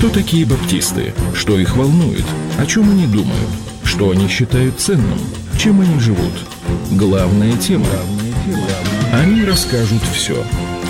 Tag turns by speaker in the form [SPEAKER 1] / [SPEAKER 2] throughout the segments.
[SPEAKER 1] Кто такие баптисты? Что их волнует? О чем они думают? Что они считают ценным? Чем они живут? Главная тема. Они расскажут все.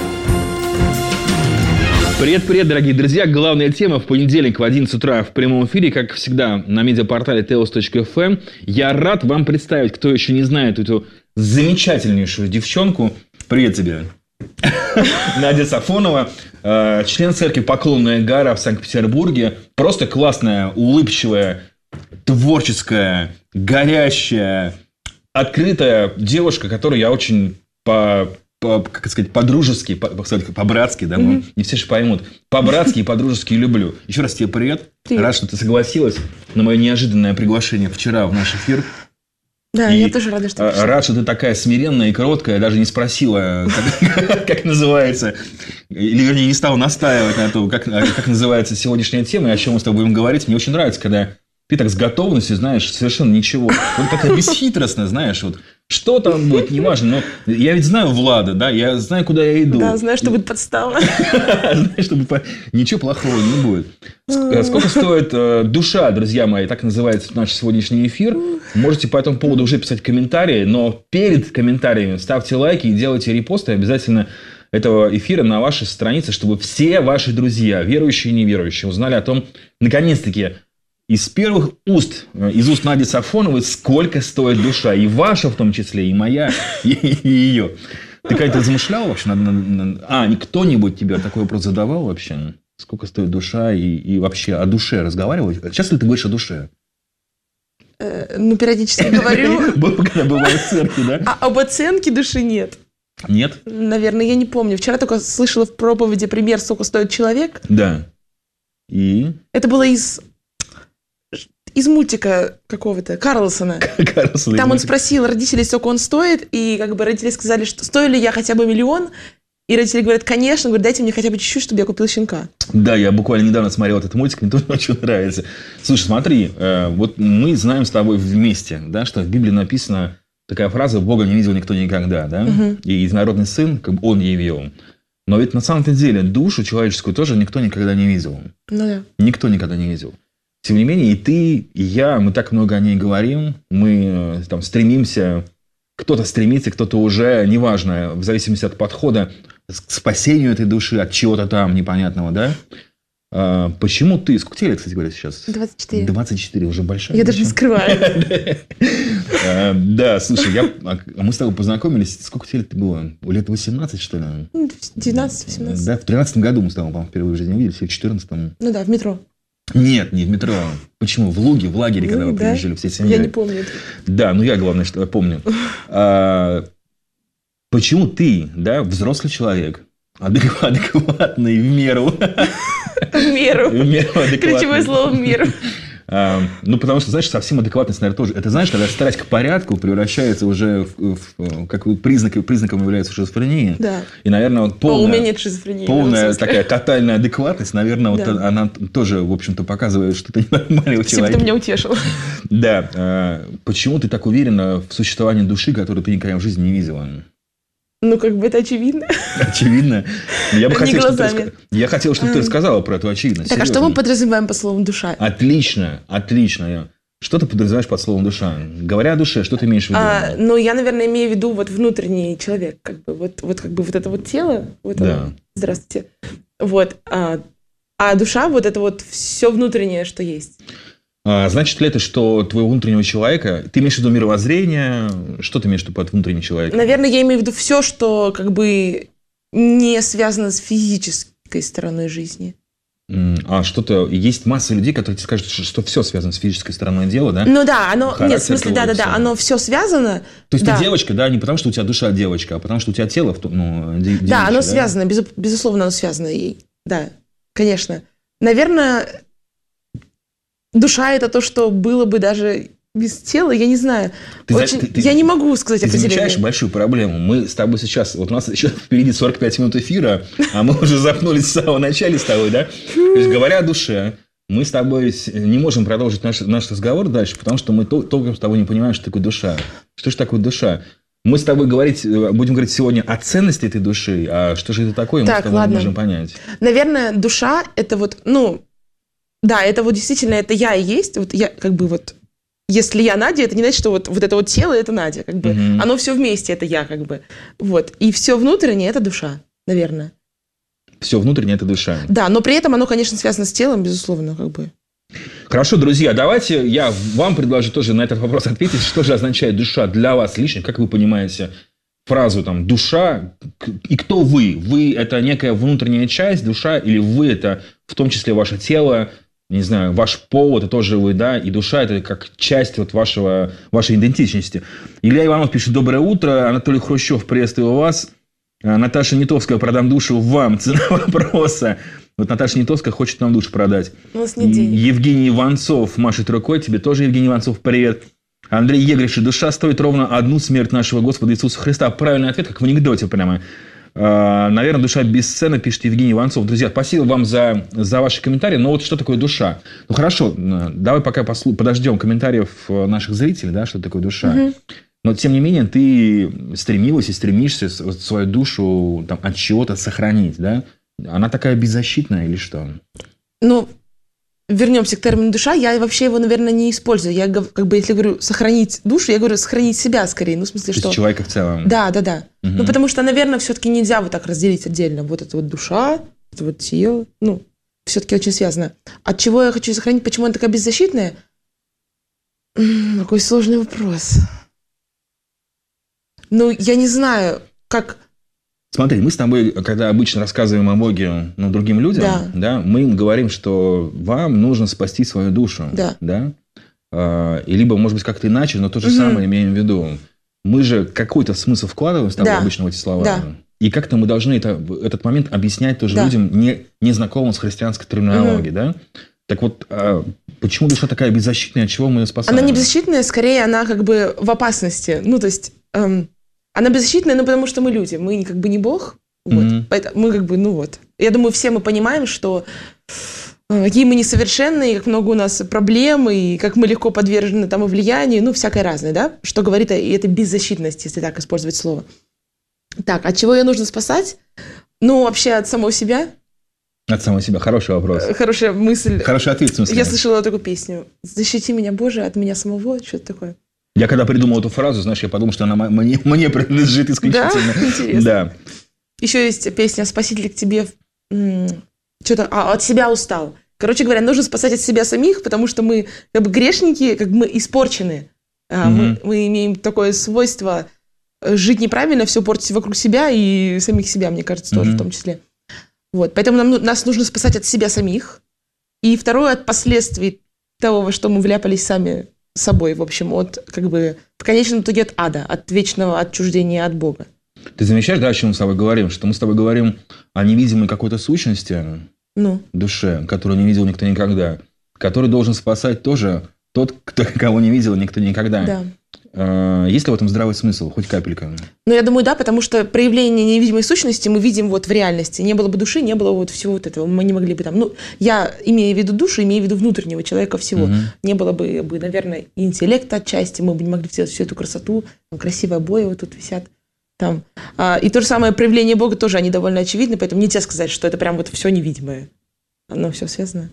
[SPEAKER 2] Привет, дорогие друзья. Главная тема в понедельник в 11 утра в прямом эфире, как всегда, на медиапортале teos.fm. Я рад вам представить, кто еще не знает эту замечательнейшую девчонку. Привет тебе. Надя Сафонова, член церкви Поклонная гора в Санкт-Петербурге. Просто классная, улыбчивая, творческая, горящая, открытая девушка, которую я очень как сказать, по-дружески, по-братски, да, ну, не все же поймут, по-братски и по-дружески люблю. Еще раз тебе привет. Рад, что ты согласилась на мое неожиданное приглашение вчера в наш эфир.
[SPEAKER 3] Да, я тоже рада, что пришла.
[SPEAKER 2] Рад, что ты такая смиренная и кроткая, даже не спросила, как называется, или, вернее, не стала настаивать на том, как называется сегодняшняя тема и о чем мы с тобой будем говорить. Мне очень нравится, когда ты так с готовностью знаешь совершенно ничего. Вот как-то бесхитростно, знаешь, вот что там будет, неважно. Но я ведь знаю Влада, да, я знаю, куда я иду.
[SPEAKER 3] Да, знаю, что будет подстава.
[SPEAKER 2] Знаю, что ничего плохого не будет. Сколько стоит душа, друзья мои, так называется наш сегодняшний эфир. Можете по этому поводу уже писать комментарии, но перед комментариями ставьте лайки и делайте репосты обязательно этого эфира на вашей странице, чтобы все ваши друзья, верующие и неверующие, узнали о том, наконец-таки, из первых уст, из уст Нади Сафоновой, сколько стоит душа. И ваша в том числе, и моя, и ее. Ты как-то размышлял вообще? Кто-нибудь тебе такой вопрос задавал вообще? Сколько стоит душа и вообще о душе разговаривать? Часто ли ты говоришь о душе?
[SPEAKER 3] Периодически говорю.
[SPEAKER 2] Когда бывает в церкви, да?
[SPEAKER 3] А об оценке души нет.
[SPEAKER 2] Нет?
[SPEAKER 3] Наверное, я не помню. Вчера только слышала в проповеди пример, сколько стоит человек.
[SPEAKER 2] Да. И?
[SPEAKER 3] Это было из мультика какого-то, Карлсона. Там он спросил родителей, сколько он стоит, и как бы родители сказали, что стою ли я хотя бы 1 000 000, и родители говорят, конечно, говорят, дайте мне хотя бы чуть-чуть, чтобы я купил щенка. Да, я буквально недавно смотрел этот мультик, мне тоже очень нравится. Слушай, смотри, вот мы знаем с тобой вместе, да, что в Библии написана такая фраза «Бога не видел никто никогда», да, и единородный сын, как бы он явил. Но ведь на самом-то деле душу человеческую тоже никто никогда не видел. Ну да.
[SPEAKER 2] Никто никогда не видел. Тем не менее, и ты, и я, мы так много о ней говорим, мы там стремимся, кто-то стремится, кто-то уже, неважно, в зависимости от подхода, к спасению этой души от чего-то там непонятного, да? Почему ты, сколько тебе лет, кстати говоря, сейчас?
[SPEAKER 3] 24.
[SPEAKER 2] 24, уже большая.
[SPEAKER 3] Я даже не скрываю.
[SPEAKER 2] Да, слушай, мы с тобой познакомились, сколько тебе лет было? Лет 18, что ли?
[SPEAKER 3] 19-18.
[SPEAKER 2] Да, в 13 году мы с тобой, по-моему, впервые в жизни увиделись, или в 14-м.
[SPEAKER 3] Ну да, в метро.
[SPEAKER 2] Нет, не в метро. Почему? В Луге, в лагере, когда вы приезжали всей семьей.
[SPEAKER 3] Я не помню.
[SPEAKER 2] Да, я, главное, что я помню. Почему ты, да, взрослый человек, адекватный в меру?
[SPEAKER 3] В меру. Ключевое слово «в меру».
[SPEAKER 2] Потому что, знаешь, совсем адекватность, наверное, тоже. Это, знаешь, когда страсть к порядку превращается уже как признаком является шизофрения.
[SPEAKER 3] Да.
[SPEAKER 2] И, наверное, вот
[SPEAKER 3] у меня нет шизофрении.
[SPEAKER 2] Полная такая тотальная адекватность, наверное, вот она тоже, в общем-то, показывает, что ты ненормальный человек.
[SPEAKER 3] Ты меня утешил.
[SPEAKER 2] Да. Почему ты так уверена в существовании души, которую ты никогда в жизни не видела?
[SPEAKER 3] Это очевидно.
[SPEAKER 2] Очевидно. Я хотел, чтобы ты рассказала про эту очевидность.
[SPEAKER 3] Так,
[SPEAKER 2] серьезно.
[SPEAKER 3] а что мы подразумеваем под словом «душа»?
[SPEAKER 2] Отлично. Что ты подразумеваешь под словом «душа»? Говоря о душе, что ты имеешь в виду?
[SPEAKER 3] Я, наверное, имею в виду внутренний человек. Вот это вот тело.
[SPEAKER 2] Да.
[SPEAKER 3] Здравствуйте. А душа, это все внутреннее, что есть.
[SPEAKER 2] Значит ли это, что твоего внутреннего человека... Ты имеешь в виду мировоззрение? Что ты имеешь в виду под внутренний человек?
[SPEAKER 3] Наверное, я имею в виду все, что не связано с физической стороной жизни.
[SPEAKER 2] Что-то... Есть масса людей, которые тебе скажут, что все связано с физической стороной дела, да?
[SPEAKER 3] Нет, в смысле, да, оно все связано.
[SPEAKER 2] То есть ты девочка, да, не потому, что у тебя душа девочка, а потому, что у тебя тело девичье,
[SPEAKER 3] да, оно связано, безусловно, оно связано. Да, конечно. Наверное... Душа – это то, что было бы даже без тела, я не знаю. Я не могу сказать определение.
[SPEAKER 2] Ты замечаешь большую проблему. Мы с тобой сейчас... Вот у нас еще впереди 45 минут эфира, а мы уже запнулись в самом начале с тобой, да? То есть, говоря о душе, мы с тобой не можем продолжить наш разговор дальше, потому что мы толком с тобой не понимаем, что такое душа. Что же такое душа? Мы с тобой будем говорить сегодня о ценности этой души, а что же это такое, мы с тобой не можем понять.
[SPEAKER 3] Наверное, душа – это Да, это вот действительно, это я и есть. Вот я как бы вот... Если я Надя, это не значит, что вот это вот тело – это Надя. Как бы. Оно все вместе – это я. Как бы. Вот. И все внутреннее – это душа, наверное.
[SPEAKER 2] Все внутреннее – это душа.
[SPEAKER 3] Да, но при этом оно, конечно, связано с телом, безусловно. Как бы.
[SPEAKER 2] Хорошо, друзья, давайте я вам предложу тоже на этот вопрос ответить. Что же означает душа для вас лично? Как вы понимаете фразу там «душа»? И кто вы? Вы – это некая внутренняя часть, душа, или вы – это в том числе ваше тело, не знаю, ваш пол – это тоже вы, да, и душа – это как часть вот вашей идентичности. Илья Иванов пишет: «Доброе утро. Анатолий Хрущев, приветствую вас. Наташа Нетовская, продам душу вам. Цена вопроса». Вот Наташа Нетовская хочет нам душу продать.
[SPEAKER 3] У нас нет денег.
[SPEAKER 2] Евгений Иванцов машет рукой. Тебе тоже, Евгений Иванцов, привет. Андрей Егриш: «Душа стоит ровно одну смерть нашего Господа Иисуса Христа». Правильный ответ, как в анекдоте прямо. Наверное, душа бесценна, пишет Евгений Иванцов. Друзья, спасибо вам за ваши комментарии. Но вот что такое душа? Ну, хорошо, давай пока подождем комментариев наших зрителей, да, что такое душа. Угу. Но, тем не менее, ты стремилась и стремишься свою душу там, от чего-то сохранить, да? Она такая беззащитная или что?
[SPEAKER 3] Ну, вернемся к термину «душа». Я вообще его, наверное, не использую. Я, как бы, если говорю «сохранить душу», я говорю «сохранить себя» скорее. Ну, в смысле, что...
[SPEAKER 2] человека в целом.
[SPEAKER 3] Да.
[SPEAKER 2] Угу.
[SPEAKER 3] Ну, потому что, наверное, все-таки нельзя вот так разделить отдельно. Вот это вот душа, это вот тело. Ну, все-таки очень связано. От чего я хочу сохранить? Почему она такая беззащитная? Какой сложный вопрос. Ну, я не знаю, как...
[SPEAKER 2] Смотри, мы с тобой, когда обычно рассказываем о Боге другим людям, да, мы им говорим, что вам нужно спасти свою душу. Да? И либо, может быть, как-то иначе, но то же самое имеем в виду. Мы же какой-то смысл вкладываем с тобой обычно в эти слова. Да. И как-то мы должны этот момент объяснять тоже людям, не знакомым с христианской терминологией. Да? Так вот, почему душа такая беззащитная, от чего мы ее спасаем?
[SPEAKER 3] Она не беззащитная, скорее она как бы в опасности. Ну, то есть... Она беззащитная, но потому что мы люди. Мы как бы не Бог. Вот. Поэтому мы как бы, ну вот. Я думаю, все мы понимаем, что какие мы несовершенные, как много у нас проблем, и как мы легко подвержены тому влиянию, ну, всякое разное, да? Что говорит о этой беззащитности, если так использовать слово. Так, от чего ее нужно спасать? Ну, вообще от самого себя.
[SPEAKER 2] От самого себя. Хороший вопрос.
[SPEAKER 3] Хорошая мысль.
[SPEAKER 2] Хороший ответ, в смысле.
[SPEAKER 3] Я слышала такую песню. «Защити меня, Боже, от меня самого». Что-то такое.
[SPEAKER 2] Я когда придумал эту фразу, знаешь, я подумал, что она мне принадлежит исключительно.
[SPEAKER 3] Да? Интересно.
[SPEAKER 2] Да.
[SPEAKER 3] Еще есть песня «Спаситель к тебе». Что-то от себя устал. Короче говоря, нужно спасать от себя самих, потому что мы как бы грешники, как бы мы испорчены. Мы имеем такое свойство жить неправильно, все портить вокруг себя и самих себя, мне кажется, тоже в том числе. Вот. Поэтому нас нужно спасать от себя самих. И второе, от последствий того, во что мы вляпались сами собой, в общем, от, как бы, в конечном итоге от ада, от вечного отчуждения от Бога.
[SPEAKER 2] Ты замечаешь, да, о чем мы с тобой говорим? Что мы с тобой говорим о невидимой какой-то сущности, душе, которую не видел никто никогда, который должен спасать тоже тот, кого не видел никто никогда.
[SPEAKER 3] Да.
[SPEAKER 2] Есть ли в этом здравый смысл, хоть капелька?
[SPEAKER 3] Ну, я думаю, да, потому что проявление невидимой сущности мы видим вот в реальности. Не было бы души, не было вот всего вот этого. Мы не могли бы там... Ну, я имею в виду душу, имею в виду внутреннего человека всего. Не было бы, наверное, и интеллекта отчасти, мы бы не могли сделать всю эту красоту. Там красивые обои вот тут висят. Там. И то же самое проявление Бога тоже, они довольно очевидны, поэтому нельзя сказать, что это прям вот все невидимое. Оно все связано.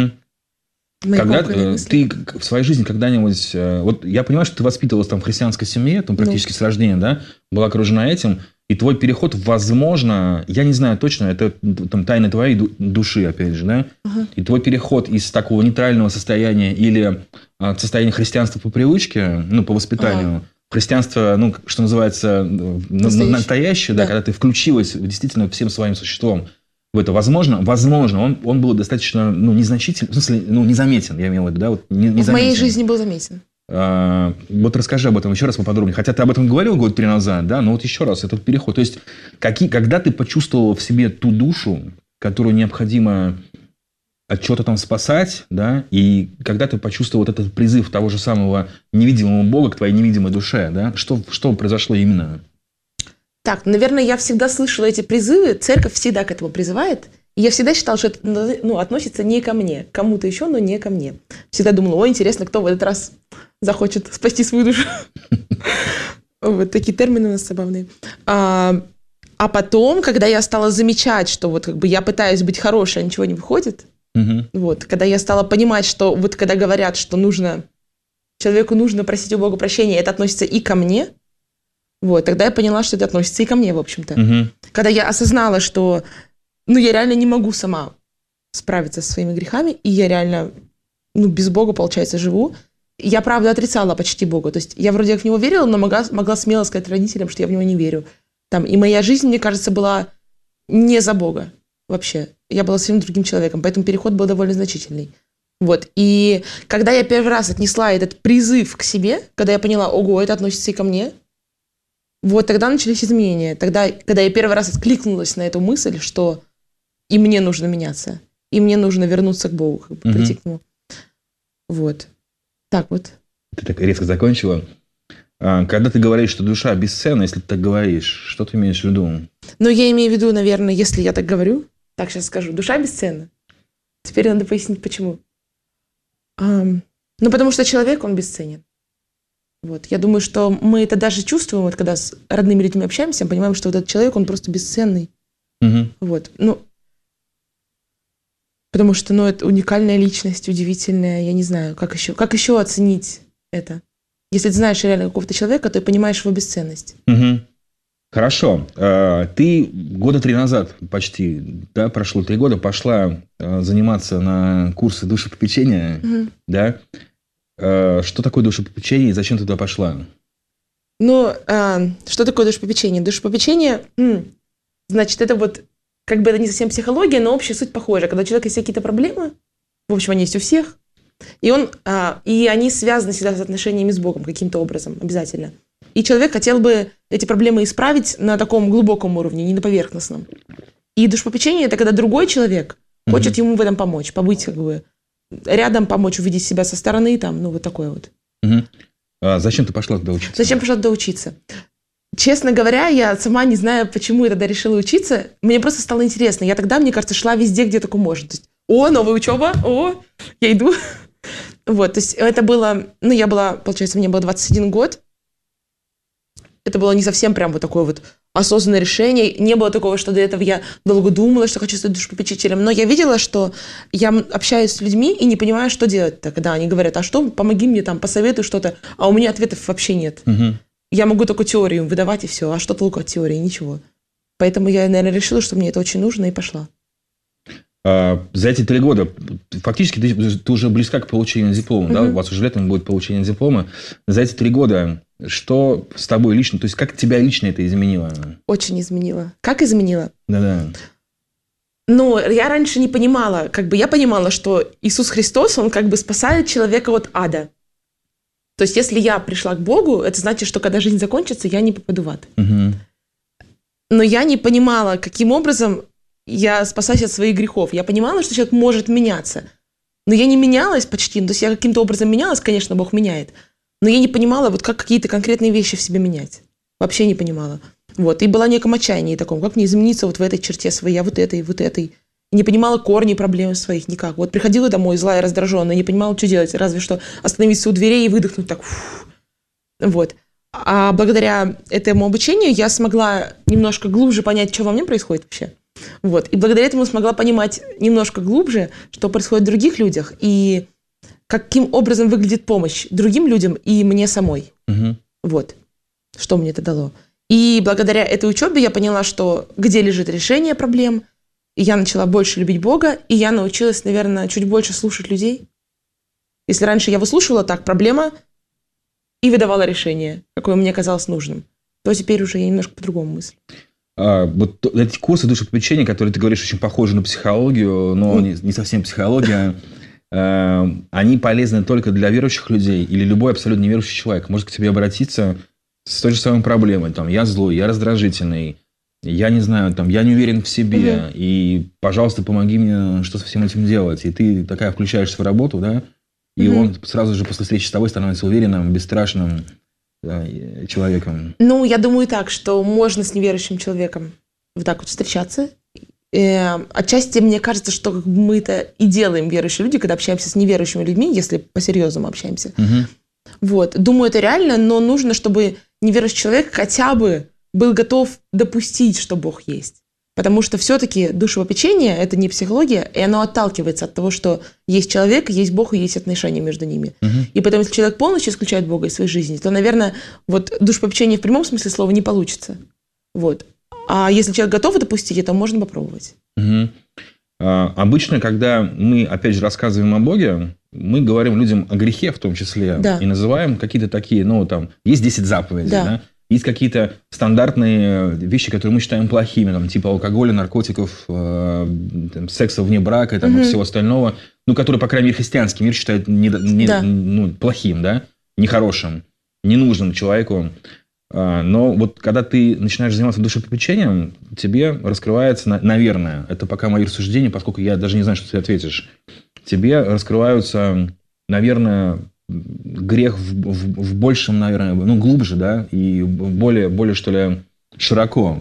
[SPEAKER 2] Когда ты в своей жизни когда-нибудь... Вот я понимаю, что ты воспитывалась там в христианской семье, там практически с рождения, да, была окружена этим, и твой переход, возможно, я не знаю точно, это там тайна твоей души, опять же, да, и твой переход из такого нейтрального состояния или состояния христианства по привычке, ну, по воспитанию, христианство, ну, что называется, настоящее, да, когда ты включилась действительно всем своим существом в это, возможно, он был достаточно, незначительный, в смысле, незаметен, я имею в виду, да, вот
[SPEAKER 3] в моей жизни был заметен.
[SPEAKER 2] Вот расскажи об этом еще раз поподробнее. Хотя ты об этом говорил год 3 назад, да, но вот еще раз этот переход. То есть, когда ты почувствовал в себе ту душу, которую необходимо от чего-то там спасать, да, и когда ты почувствовал вот этот призыв того же самого невидимого Бога к твоей невидимой душе, да, что произошло именно?
[SPEAKER 3] Так, наверное, я всегда слышала эти призывы, церковь всегда к этому призывает, и я всегда считала, что это относится не ко мне, к кому-то еще, но не ко мне. Всегда думала, интересно, кто в этот раз захочет спасти свою душу. Вот такие термины у нас забавные. А потом, когда я стала замечать, что вот как бы я пытаюсь быть хорошей, а ничего не выходит, Вот, когда я стала понимать, что вот когда говорят, что человеку нужно просить у Бога прощения, это относится и ко мне, вот, тогда я поняла, что это относится и ко мне, в общем-то. Когда я осознала, что, я реально не могу сама справиться со своими грехами, и я реально, без Бога, получается, живу. Я, правда, отрицала почти Бога. То есть я вроде как в Него верила, но могла смело сказать родителям, что я в Него не верю. И моя жизнь, мне кажется, была не за Бога вообще. Я была совсем другим человеком, поэтому переход был довольно значительный. Вот. И когда я первый раз отнесла этот призыв к себе, когда я поняла, ого, это относится и ко мне, вот тогда начались изменения. Тогда, когда я первый раз откликнулась на эту мысль, что и мне нужно меняться, и мне нужно вернуться к Богу, прийти к Нему. Вот. Так вот.
[SPEAKER 2] Ты так резко закончила. Когда ты говоришь, что душа бесценна, если ты так говоришь, что ты имеешь в виду?
[SPEAKER 3] Я имею в виду, наверное, если я так говорю, так сейчас скажу, душа бесценна. Теперь надо пояснить, почему. Потому что человек, он бесценен. Вот. Я думаю, что мы это даже чувствуем, вот, когда с родными людьми общаемся, мы понимаем, что вот этот человек, он просто бесценный. Вот. Потому что, это уникальная личность, удивительная, я не знаю, как еще оценить это. Если ты знаешь реально какого-то человека, то ты понимаешь его бесценность.
[SPEAKER 2] Хорошо. Ты года 3 назад почти, да, прошло 3 года, пошла заниматься на курсы душепопечения, да? Что такое душепопечение и зачем ты туда пошла?
[SPEAKER 3] Что такое душепопечение? Душепопечение, значит, это вот, как бы это не совсем психология, но общая суть похожа. Когда у человека есть какие-то проблемы, в общем, они есть у всех, и они связаны всегда с отношениями с Богом каким-то образом, обязательно. И человек хотел бы эти проблемы исправить на таком глубоком уровне, не на поверхностном. И душепопечение – это когда другой человек хочет ему в этом помочь, побыть как бы рядом, помочь увидеть себя со стороны, вот такое вот.
[SPEAKER 2] Зачем ты пошла туда учиться?
[SPEAKER 3] Зачем пошла туда учиться? Честно говоря, я сама не знаю, почему я тогда решила учиться. Мне просто стало интересно. Я тогда, мне кажется, шла везде, где только можно. То есть, новая учеба, я иду. Вот, то есть это было, я была, получается, мне было 21 год. Это было не совсем прям вот такое вот осознанное решение. Не было такого, что до этого я долго думала, что хочу стать душепопечителем. Но я видела, что я общаюсь с людьми и не понимаю, что делать-то, когда они говорят, что, помоги мне, посоветуй что-то, а у меня ответов вообще нет. Я могу только теорию выдавать и все, а что толку от теории? Ничего. Поэтому я, наверное, решила, что мне это очень нужно, и пошла.
[SPEAKER 2] За эти 3 года фактически ты уже близка к получению диплома, да? У вас уже летом будет получение диплома. За эти 3 года что с тобой лично, то есть как тебя лично это изменило?
[SPEAKER 3] Очень изменило. Как изменило?
[SPEAKER 2] Да-да.
[SPEAKER 3] Я раньше не понимала, я понимала, что Иисус Христос, Он спасает человека от ада. То есть если я пришла к Богу, это значит, что когда жизнь закончится, я не попаду в ад. Но я не понимала, каким образом я спасаюсь от своих грехов. Я понимала, что человек может меняться. Но я не менялась почти. То есть я каким-то образом менялась, конечно, Бог меняет. Но я не понимала, как какие-то конкретные вещи в себе менять. Вообще не понимала. Вот. И была в неком отчаянии таком, как мне измениться в этой черте своей, вот этой. И не понимала корни проблем своих никак. Вот приходила домой злая, раздраженная, не понимала, что делать. Разве что остановиться у дверей и выдохнуть так. Вот. А благодаря этому обучению я смогла немножко глубже понять, что во мне происходит вообще. Вот. И благодаря этому смогла понимать немножко глубже, что происходит в других людях, и каким образом выглядит помощь другим людям и мне самой. Вот. Что мне это дало. И благодаря этой учебе я поняла, что где лежит решение проблем, и я начала больше любить Бога, и я научилась, наверное, чуть больше слушать людей. Если раньше я выслушивала проблема, и выдавала решение, какое мне казалось нужным, то теперь уже я немножко по-другому мыслю.
[SPEAKER 2] Вот эти курсы душепопечения, которые ты говоришь, очень похожи на психологию, но не совсем психология, они полезны только для верующих людей или любой абсолютно неверующий человек может к тебе обратиться с той же самой проблемой. Я злой, я раздражительный, я не знаю, я не уверен в себе, и, пожалуйста, помоги мне, что со всем этим делать. И ты такая включаешься в работу, да, и он сразу же после встречи с тобой становится уверенным, бесстрашным человеком.
[SPEAKER 3] Я думаю так, что можно с неверующим человеком вот так вот встречаться. Отчасти мне кажется, что мы это и делаем, верующие люди, когда общаемся с неверующими людьми, если по-серьезному общаемся. Вот. Думаю, это реально, но нужно, чтобы неверующий человек хотя бы был готов допустить, что Бог есть. Потому что все-таки душепопечение – это не психология, и оно отталкивается от того, что есть человек, есть Бог и есть отношения между ними. И поэтому, если человек полностью исключает Бога из своей жизни, то, наверное, вот душепопечение в прямом смысле слова не получится. Вот. А если человек готов допустить это, можно попробовать.
[SPEAKER 2] Обычно, когда мы, опять же, рассказываем о Боге, мы говорим людям о грехе в том числе.
[SPEAKER 3] Да.
[SPEAKER 2] И называем какие-то такие, есть 10 заповедей,
[SPEAKER 3] да?
[SPEAKER 2] Есть какие-то стандартные вещи, которые мы считаем плохими, типа алкоголя, наркотиков, секса вне брака и всего остального, которые, по крайней мере, христианский мир считает плохим, нехорошим, ненужным человеку. Но вот когда ты начинаешь заниматься душепопечением, тебе раскрывается, наверное, это пока мои рассуждения, поскольку я даже не знаю, что ты ответишь, тебе раскрываются, наверное, грех в большем, наверное, глубже, и более, что ли, широко,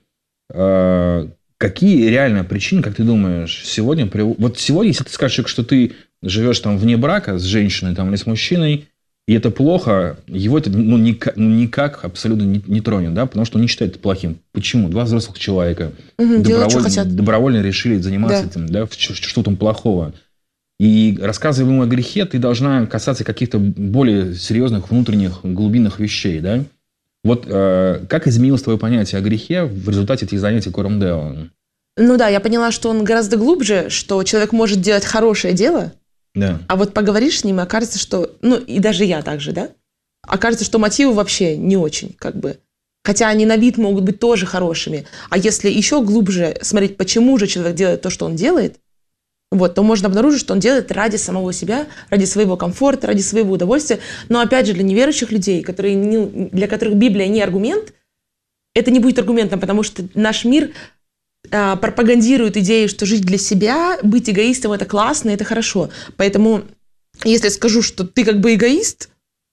[SPEAKER 2] Какие реально причины, как ты думаешь, сегодня, если ты скажешь, что ты живешь вне брака с женщиной или с мужчиной, и это плохо, его это никак абсолютно не тронет, потому что он не считает это плохим. Почему? Два взрослых человека добровольно решили заниматься этим, что там плохого. И рассказывая ему о грехе, ты должна касаться каких-то более серьезных внутренних глубинных вещей, Вот как изменилось твое понятие о грехе в результате этих занятий Кором Део?
[SPEAKER 3] Я поняла, что он гораздо глубже, что человек может делать хорошее дело, а вот поговоришь с ним, и окажется, что... и даже я также, окажется, что мотивы вообще не очень, Хотя они на вид могут быть тоже хорошими. А если еще глубже смотреть, почему же человек делает то, что он делает, то можно обнаружить, что он делает ради самого себя, ради своего комфорта, ради своего удовольствия. Но опять же, для неверующих людей, для которых Библия не аргумент, это не будет аргументом, потому что наш мир пропагандирует идею, что жить для себя, быть эгоистом – это классно, это хорошо. Поэтому, если я скажу, что ты эгоист,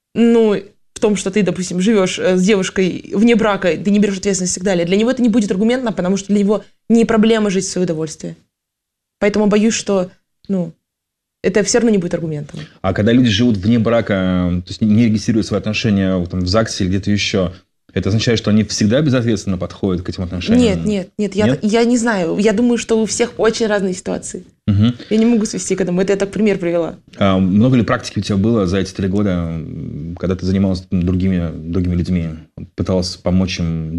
[SPEAKER 3] в том, что ты, допустим, живешь с девушкой вне брака, ты не берешь ответственность и так далее, для него это не будет аргументом, потому что для него не проблема жить в свое удовольствие. Поэтому боюсь, что это все равно не будет аргументом. А
[SPEAKER 2] когда люди живут вне брака, то есть не регистрируют свои отношения в ЗАГСе или где-то еще, это означает, что они всегда безответственно подходят к этим отношениям?
[SPEAKER 3] Нет. Я не знаю. Я думаю, что у всех очень разные ситуации. Я не могу свести к этому. Это я так пример привела.
[SPEAKER 2] А много ли практики у тебя было за эти 3 года, когда ты занималась другими людьми? Пыталась помочь им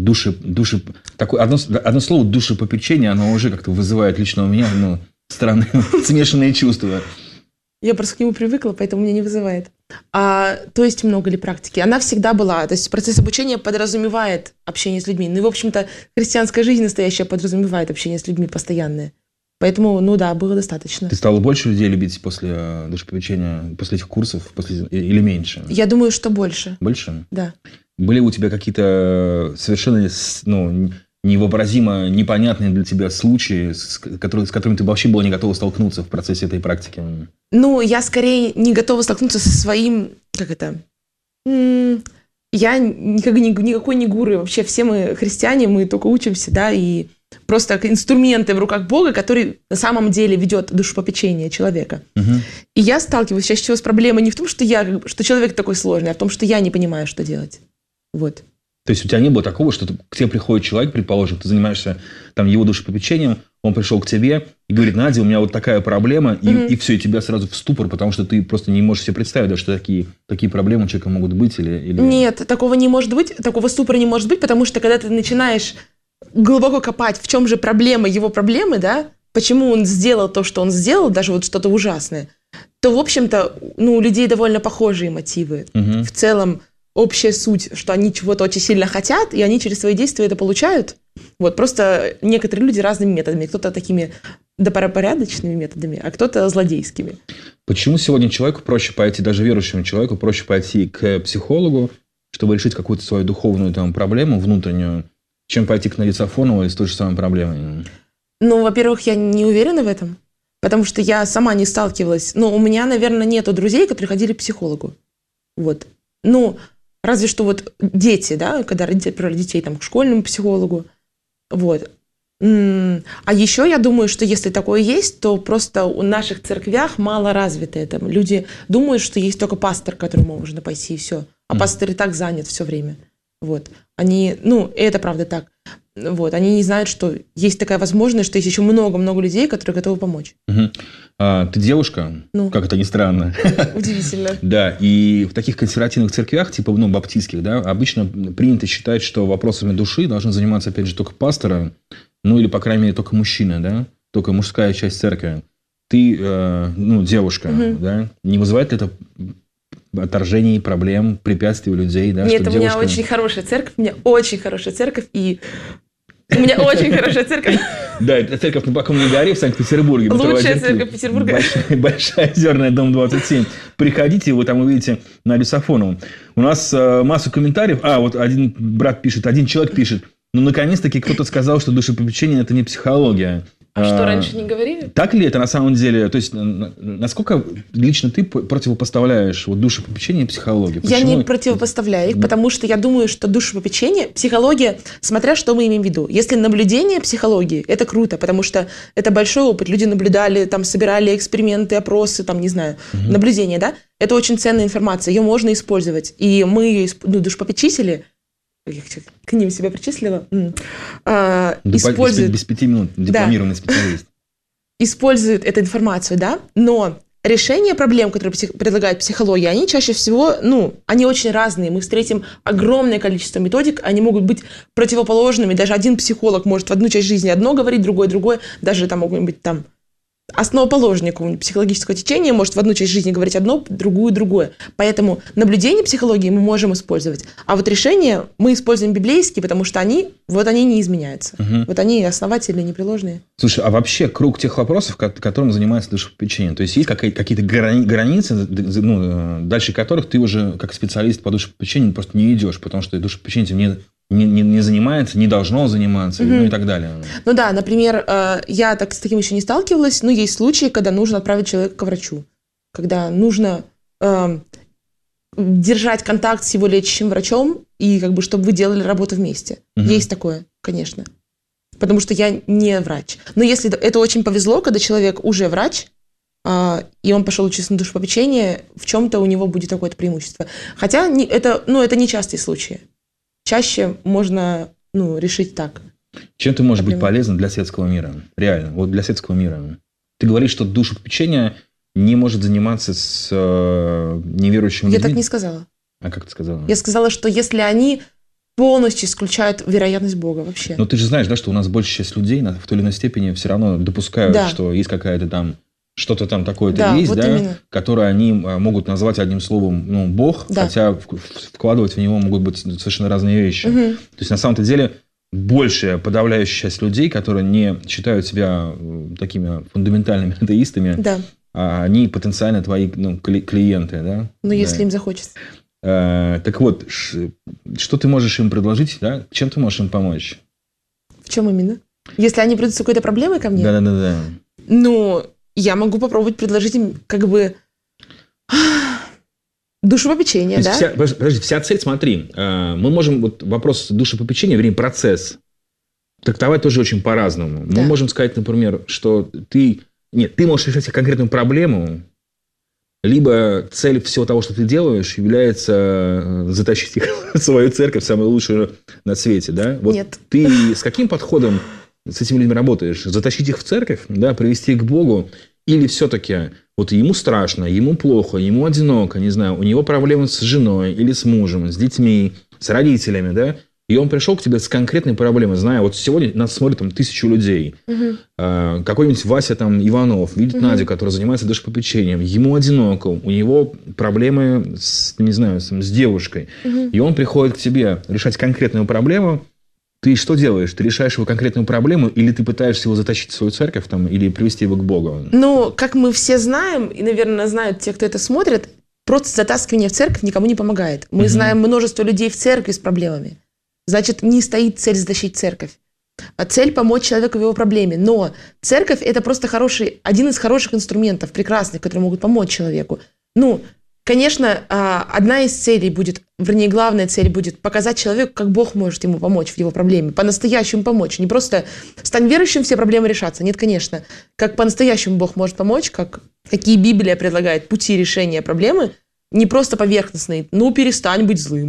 [SPEAKER 2] одно слово «душепопечение», оно уже как-то вызывает лично у меня странные смешанные чувства.
[SPEAKER 3] Я просто к нему привыкла, поэтому меня не вызывает. То есть много ли практики? Она всегда была. То есть процесс обучения подразумевает общение с людьми. В общем-то, христианская жизнь настоящая подразумевает общение с людьми постоянное. Поэтому, было достаточно.
[SPEAKER 2] Ты стала больше людей любить после душепопечения, после этих курсов, или меньше?
[SPEAKER 3] Я думаю, что больше.
[SPEAKER 2] Больше?
[SPEAKER 3] Да.
[SPEAKER 2] Были у тебя какие-то совершенно невообразимо непонятные для тебя случаи, с которыми ты вообще была не готова столкнуться в процессе этой практики?
[SPEAKER 3] Я скорее не готова столкнуться со своим... Я никакой не гуру. Вообще все мы христиане, мы только учимся, и просто инструменты в руках Бога, который на самом деле ведет душепопечение человека. И я сталкиваюсь чаще всего с проблемой не в том, что человек такой сложный, а в том, что я не понимаю, что делать. Вот.
[SPEAKER 2] То есть у тебя не было такого, что к тебе приходит человек, предположим, ты занимаешься его душепопечением, он пришел к тебе и говорит: Надя, у меня вот такая проблема, и все, и тебя сразу в ступор, потому что ты просто не можешь себе представить, что такие проблемы у человека могут быть? Или...
[SPEAKER 3] Нет, такого не может быть, такого ступора не может быть, потому что когда ты начинаешь глубоко копать, в чем же проблема его проблемы, почему он сделал то, что он сделал, даже что-то ужасное, то, в общем-то, у людей довольно похожие мотивы. В целом, общая суть, что они чего-то очень сильно хотят, и они через свои действия это получают. Просто некоторые люди разными методами. Кто-то такими добропорядочными методами, а кто-то злодейскими.
[SPEAKER 2] Почему сегодня человеку проще пойти, даже верующему человеку, проще пойти к психологу, чтобы решить какую-то свою духовную проблему внутреннюю, чем пойти к Наде Сафоновой с той же самой проблемой?
[SPEAKER 3] Во-первых, я не уверена в этом, потому что я сама не сталкивалась. У меня, наверное, нету друзей, которые ходили к психологу. Разве что дети, когда родители отправляли детей к школьному психологу. А еще я думаю, что если такое есть, то просто у наших церквях мало развито это. Люди думают, что есть только пастор, к которому можно пойти, и все. А пастор и так занят все время. Вот. Они, это правда так. Вот. Они не знают, что есть такая возможность, что есть еще много-много людей, которые готовы помочь.
[SPEAKER 2] Угу. Ты девушка? Как это ни странно.
[SPEAKER 3] Удивительно.
[SPEAKER 2] Да, и в таких консервативных церквях, типа, баптистских, да, обычно принято считать, что вопросами души должны заниматься, опять же, только пастора, или, по крайней мере, только мужчина, да, только мужская часть церкви. Ты, девушка, да, не вызывает ли это отторжений, проблем, препятствий у людей, да?
[SPEAKER 3] Нет, у меня очень хорошая церковь, и у меня очень хорошая церковь.
[SPEAKER 2] Да, это церковь на Покойном горе в Санкт-Петербурге.
[SPEAKER 3] Лучшая церковь Петербурга.
[SPEAKER 2] Большая озерная, дом 27. Приходите, вы там увидите на Лисофоновом. У нас массу комментариев. Вот один брат пишет, один человек пишет. Наконец-таки кто-то сказал, что душепопечение – это не психология.
[SPEAKER 3] А что, раньше не говорили?
[SPEAKER 2] Так ли это на самом деле? То есть, насколько лично ты противопоставляешь душепопечение и психологию?
[SPEAKER 3] Почему? Я не противопоставляю их, потому что я думаю, что душепопечение, психология, смотря что мы имеем в виду. Если наблюдение психологии, это круто, потому что это большой опыт. Люди наблюдали, собирали эксперименты, опросы, наблюдение, да? Это очень ценная информация, ее можно использовать. И мы, душепопечители, я к ним себя причислила, используют...
[SPEAKER 2] Без 5 минут, дипломированный специалист.
[SPEAKER 3] Используют эту информацию, да, но решения проблем, которые предлагает психология, они чаще всего, они очень разные. Мы встретим огромное количество методик, они могут быть противоположными. Даже один психолог может в одну часть жизни одно говорить, другое. Даже могут быть основоположник какого-нибудь психологического течения может в одну часть жизни говорить одно, другое. Поэтому наблюдение психологии мы можем использовать. А решения мы используем библейские, потому что они не изменяются. Они основательные, непреложные.
[SPEAKER 2] Слушай, а вообще круг тех вопросов, которым занимается душепопечение, то есть есть какие-то границы, дальше которых ты уже как специалист по душепопечению просто не идешь, потому что душепопечение этим не занимается, не должно заниматься, и так далее.
[SPEAKER 3] Да, например, я с таким еще не сталкивалась, но есть случаи, когда нужно отправить человека к врачу, когда нужно держать контакт с его лечащим врачом и чтобы вы делали работу вместе. Есть такое, конечно. Потому что я не врач. Но если это очень повезло, когда человек уже врач, и он пошел учиться на душепопечение, в чем-то у него будет какое-то преимущество. Хотя это не частые случаи. Чаще можно решить так.
[SPEAKER 2] Чем ты можешь быть полезен для светского мира? Реально, для светского мира. Ты говоришь, что душепопечение не может заниматься с неверующими людьми?
[SPEAKER 3] Я так не сказала.
[SPEAKER 2] А как ты сказала?
[SPEAKER 3] Я сказала, что если они полностью исключают вероятность Бога вообще.
[SPEAKER 2] Но ты же знаешь, да, что у нас большая часть людей в той или иной степени все равно допускают, что есть какая-то что-то такое-то есть, да, которое они могут назвать одним словом, Бог, хотя вкладывать в него могут быть совершенно разные вещи. То есть, на самом-то деле, большая, подавляющая часть людей, которые не считают себя такими фундаментальными атеистами, они потенциально твои клиенты, да?
[SPEAKER 3] Если им захочется.
[SPEAKER 2] Так вот, что ты можешь им предложить, да? Чем ты можешь им помочь?
[SPEAKER 3] В чем именно? Если они придут с какой-то проблемой ко мне?
[SPEAKER 2] Да.
[SPEAKER 3] Я могу попробовать предложить им душепопечение, да?
[SPEAKER 2] Подожди, вся цель, смотри, мы можем вопрос душепопечения, процесс, трактовать тоже очень по-разному. Да. Мы можем сказать, например, что ты можешь решать конкретную проблему, либо цель всего того, что ты делаешь, является затащить их в свою церковь, самую лучшую на свете, да?
[SPEAKER 3] Нет.
[SPEAKER 2] Ты с каким подходом с этими людьми работаешь? Затащить их в церковь, да, привести их к Богу? Или все-таки ему страшно, ему плохо, ему одиноко, не знаю, у него проблемы с женой или с мужем, с детьми, с родителями, да? И он пришел к тебе с конкретной проблемой, зная, сегодня нас смотрит 1000 людей. Какой-нибудь Вася Иванов видит Надю, которая занимается душепопечением. Ему одиноко, у него проблемы с девушкой. И он приходит к тебе решать конкретную проблему. Ты что делаешь? Ты решаешь его конкретную проблему, или ты пытаешься его затащить в свою церковь или привести его к Богу?
[SPEAKER 3] Как мы все знаем, и, наверное, знают те, кто это смотрит, просто затаскивание в церковь никому не помогает. Мы знаем множество людей в церкви с проблемами. Значит, не стоит цель затащить церковь. А цель помочь человеку в его проблеме. Но церковь – это просто один из хороших инструментов, прекрасных, которые могут помочь человеку. Конечно, одна из целей будет, главная цель будет показать человеку, как Бог может ему помочь в его проблеме, по-настоящему помочь. Не просто стань верующим, все проблемы решатся. Нет, конечно. Как по-настоящему Бог может помочь, какие Библия предлагает пути решения проблемы, не просто поверхностные. Перестань быть злым.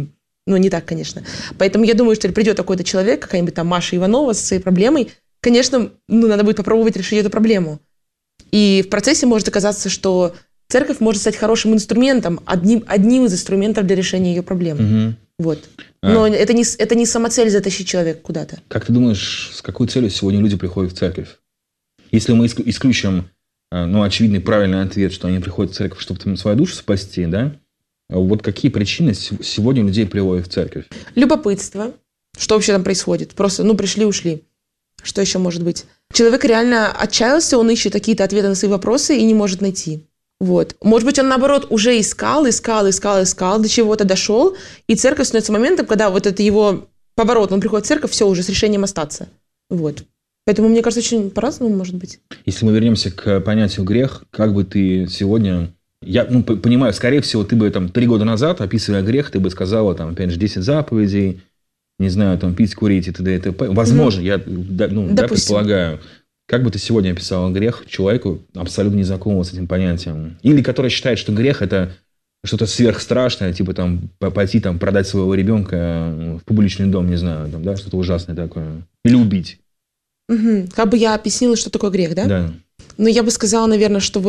[SPEAKER 3] Ну, не так, конечно. Поэтому я думаю, что придет какой-то человек, какая-нибудь там Маша Иванова со своей проблемой, конечно, надо будет попробовать решить эту проблему. И в процессе может оказаться, что церковь может стать хорошим инструментом, одним из инструментов для решения ее проблем.
[SPEAKER 2] Угу.
[SPEAKER 3] Вот. Но это не самоцель затащить человека куда-то.
[SPEAKER 2] Как ты думаешь, с какой целью сегодня люди приходят в церковь? Если мы исключим, очевидный правильный ответ, что они приходят в церковь, чтобы там свою душу спасти, да? Вот какие причины сегодня людей приводят в церковь?
[SPEAKER 3] Любопытство. Что вообще там происходит? Просто, пришли, ушли. Что еще может быть? Человек реально отчаялся, он ищет какие-то ответы на свои вопросы и не может найти. Вот. Может быть, он, наоборот, уже искал, до чего-то дошел, и церковь становится моментом, когда вот это его поворот, он приходит в церковь, все, уже с решением остаться. Вот. Поэтому, мне кажется, очень по-разному может быть.
[SPEAKER 2] Если мы вернемся к понятию грех, как бы ты сегодня... Я понимаю, скорее всего, ты бы 3 года назад, описывая грех, ты бы сказала, опять же, 10 заповедей, не знаю, пить, курить и т.д. и т.п. Возможно, я предполагаю. Как бы ты сегодня описала грех человеку, абсолютно незнакомому с этим понятием? Или который считает, что грех – это что-то сверхстрашное, типа пойти продать своего ребенка в публичный дом, не знаю, что-то ужасное такое. Или убить.
[SPEAKER 3] Угу. Как бы я объяснила, что такое грех, да?
[SPEAKER 2] Да.
[SPEAKER 3] Ну, я бы сказала, наверное, что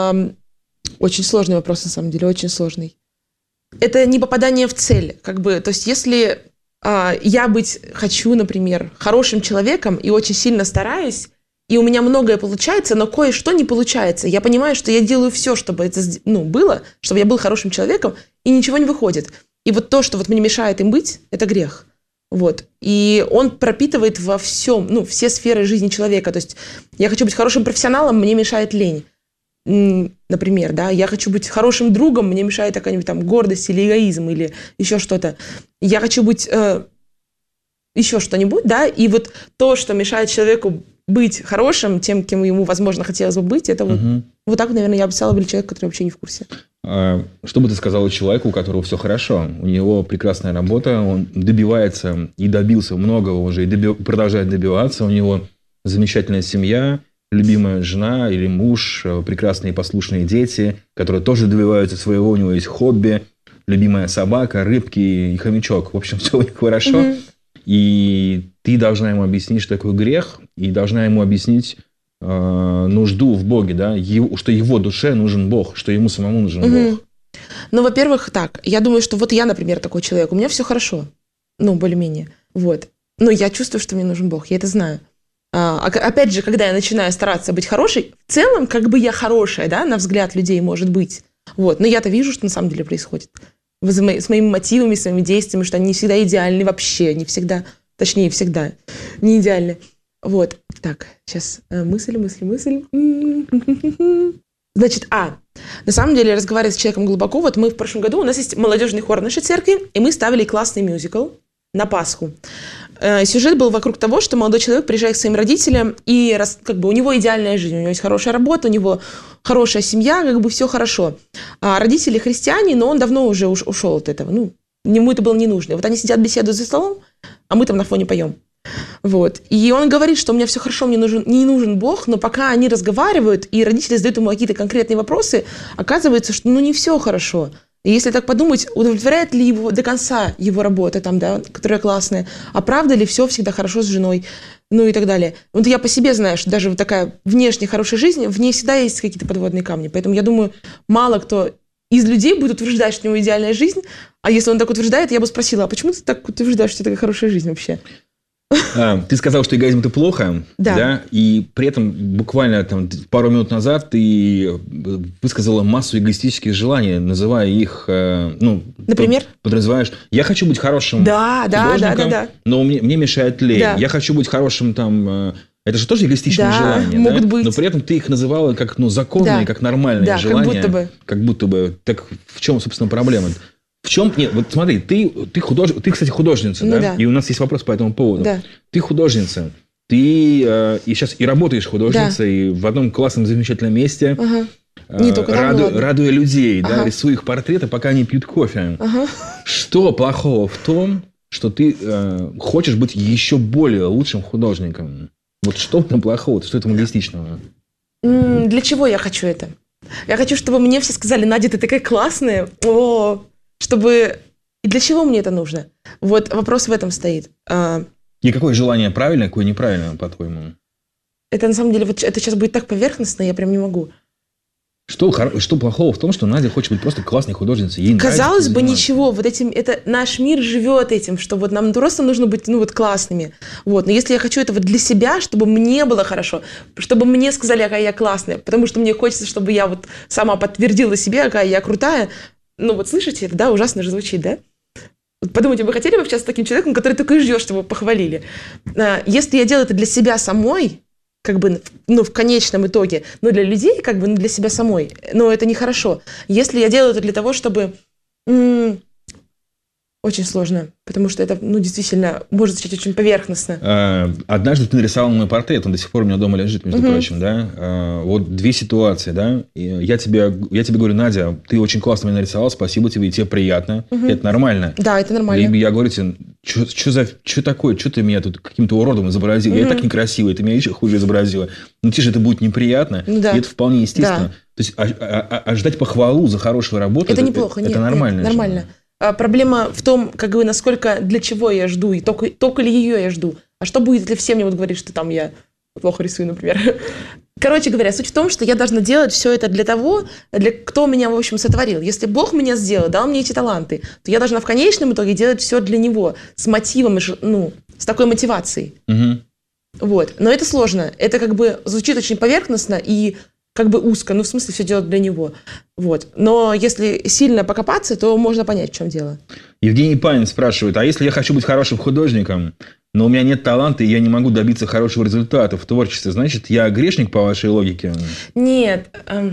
[SPEAKER 3] очень сложный вопрос, на самом деле, очень сложный. Это не попадание в цель. То есть, если я хочу, например, хорошим человеком и очень сильно стараюсь, и у меня многое получается, но кое-что не получается. Я понимаю, что я делаю все, чтобы это было, чтобы я был хорошим человеком, и ничего не выходит. И вот то, что мне мешает им быть, это грех. Вот. И он пропитывает во всем, все сферы жизни человека. То есть я хочу быть хорошим профессионалом, мне мешает лень. Например, да, я хочу быть хорошим другом, мне мешает какая-нибудь гордость или эгоизм, или еще что-то. Я хочу быть еще что-нибудь, да, и вот то, что мешает человеку быть хорошим, тем, кем ему, возможно, хотелось бы быть, это вот так, наверное, я описала бы человека, который вообще не в курсе.
[SPEAKER 2] Что бы ты сказала человеку, у которого все хорошо? У него прекрасная работа, он добивается и добился многого уже, и продолжает добиваться. У него замечательная семья, любимая жена или муж, прекрасные послушные дети, которые тоже добиваются своего, у него есть хобби, любимая собака, рыбки и хомячок. В общем, все у них хорошо. И ты должна ему объяснить, что такое грех, и должна ему объяснить нужду в Боге, да, что его душе нужен Бог, что ему самому нужен Бог.
[SPEAKER 3] Ну, во-первых, так, я думаю, что я, например, такой человек, у меня все хорошо, более-менее, вот. Но я чувствую, что мне нужен Бог, я это знаю. Опять же, когда я начинаю стараться быть хорошей, в целом, я хорошая, да, на взгляд людей, может быть, вот, но я-то вижу, что на самом деле происходит. С моими мотивами, с моими действиями, что они не всегда идеальны вообще, не всегда, точнее, всегда не идеальны. Вот, так, сейчас мысль. Значит, на самом деле, разговаривая с человеком глубоко, вот мы в прошлом году, у нас есть молодежный хор в нашей церкви, и мы ставили классный мюзикл на Пасху. Сюжет был вокруг того, что молодой человек приезжает к своим родителям, и у него идеальная жизнь, у него есть хорошая работа, у него хорошая семья, все хорошо. А родители христиане, но он давно уже ушел от этого, ему это было не нужно. Вот они сидят, беседуют за столом, а мы там на фоне поем. Вот. И он говорит, что у меня все хорошо, мне не нужен Бог, но пока они разговаривают, и родители задают ему какие-то конкретные вопросы, оказывается, что не все хорошо. И если так подумать, удовлетворяет ли его до конца его работа, которая классная, а правда ли все всегда хорошо с женой, и так далее. Вот я по себе знаю, что даже вот такая внешне хорошая жизнь, в ней всегда есть какие-то подводные камни. Поэтому я думаю, мало кто из людей будет утверждать, что у него идеальная жизнь, а если он так утверждает, я бы спросила, а почему ты так утверждаешь, что это такая хорошая жизнь вообще?
[SPEAKER 2] Ты сказал, что эгоизм – это плохо,
[SPEAKER 3] да?
[SPEAKER 2] И при этом буквально пару минут назад ты высказала массу эгоистических желаний, называя их,
[SPEAKER 3] например?
[SPEAKER 2] Подразумеваешь, я хочу быть хорошим художником, но мне мешает лень. Да. Я хочу быть хорошим это же тоже эгоистичные желания,
[SPEAKER 3] могут быть.
[SPEAKER 2] Но при этом ты их называла как законные, как нормальные желания. Как будто бы. Так в чем, собственно, проблема? В чем? Нет, вот смотри, ты, кстати, художница, да? И у нас есть вопрос по этому поводу.
[SPEAKER 3] Да.
[SPEAKER 2] Ты художница, ты и сейчас и работаешь художницей, и в одном классном, замечательном месте, радуя людей, рисуя их портреты, пока они пьют кофе. Что плохого в том, что ты хочешь быть еще более лучшим художником? Вот что там плохого, что там эгоистичного?
[SPEAKER 3] Для чего я хочу это? Я хочу, чтобы мне все сказали, Надя, ты такая классная, чтобы И для чего мне это нужно? Вот вопрос в этом стоит.
[SPEAKER 2] И какое желание правильное, какое неправильное, по-твоему?
[SPEAKER 3] Это на самом деле, вот это сейчас будет так поверхностно, я прям не могу.
[SPEAKER 2] Что плохого в том, что Надя хочет быть просто классной художницей? Ей
[SPEAKER 3] казалось бы, ничего. Вот этим, это наш мир живет этим, что вот нам просто нужно быть, классными. Вот. Но если я хочу этого для себя, чтобы мне было хорошо, чтобы мне сказали, какая я классная, потому что мне хочется, чтобы я вот сама подтвердила себе, какая я крутая. Слышите, это, да, ужасно же звучит, да? Подумайте, вы хотели бы общаться с таким человеком, который только и ждет, чтобы его похвалили? Если я делаю это для себя самой, в конечном итоге, но для людей, для себя самой, но это нехорошо. Если я делаю это для того, чтобы... Очень сложно, потому что это, действительно, может звучать очень поверхностно.
[SPEAKER 2] Однажды ты нарисовал мой портрет, он до сих пор у меня дома лежит, между прочим, да? Вот две ситуации, да? И я тебе говорю, Надя, ты очень классно меня нарисовал, спасибо тебе, и тебе приятно. Это нормально.
[SPEAKER 3] Да, это нормально.
[SPEAKER 2] Либо я говорю тебе, что такое, что ты меня тут каким-то уродом изобразил? Я и так некрасивый, ты меня еще хуже изобразила. Тебе же это будет неприятно, и это вполне естественно. То есть, ждать похвалу за хорошую работу,
[SPEAKER 3] это неплохо,
[SPEAKER 2] это нормально.
[SPEAKER 3] Нет, нормально. Проблема в том, насколько, для чего я жду, и только ли ее я жду. А что будет, если все мне будут говорить, что там я плохо рисую, например. Короче говоря, суть в том, что я должна делать все это для того, кто меня, в общем, сотворил. Если Бог меня сделал, дал мне эти таланты, то я должна в конечном итоге делать все для Него, с мотивом, с такой мотивацией. Вот. Но это сложно. Это звучит очень поверхностно и узко, в смысле все делать для него. Вот. Но если сильно покопаться, то можно понять, в чем дело.
[SPEAKER 2] Евгений Панин спрашивает, а если я хочу быть хорошим художником, но у меня нет таланта, и я не могу добиться хорошего результата в творчестве, значит, я грешник по вашей логике?
[SPEAKER 3] Нет.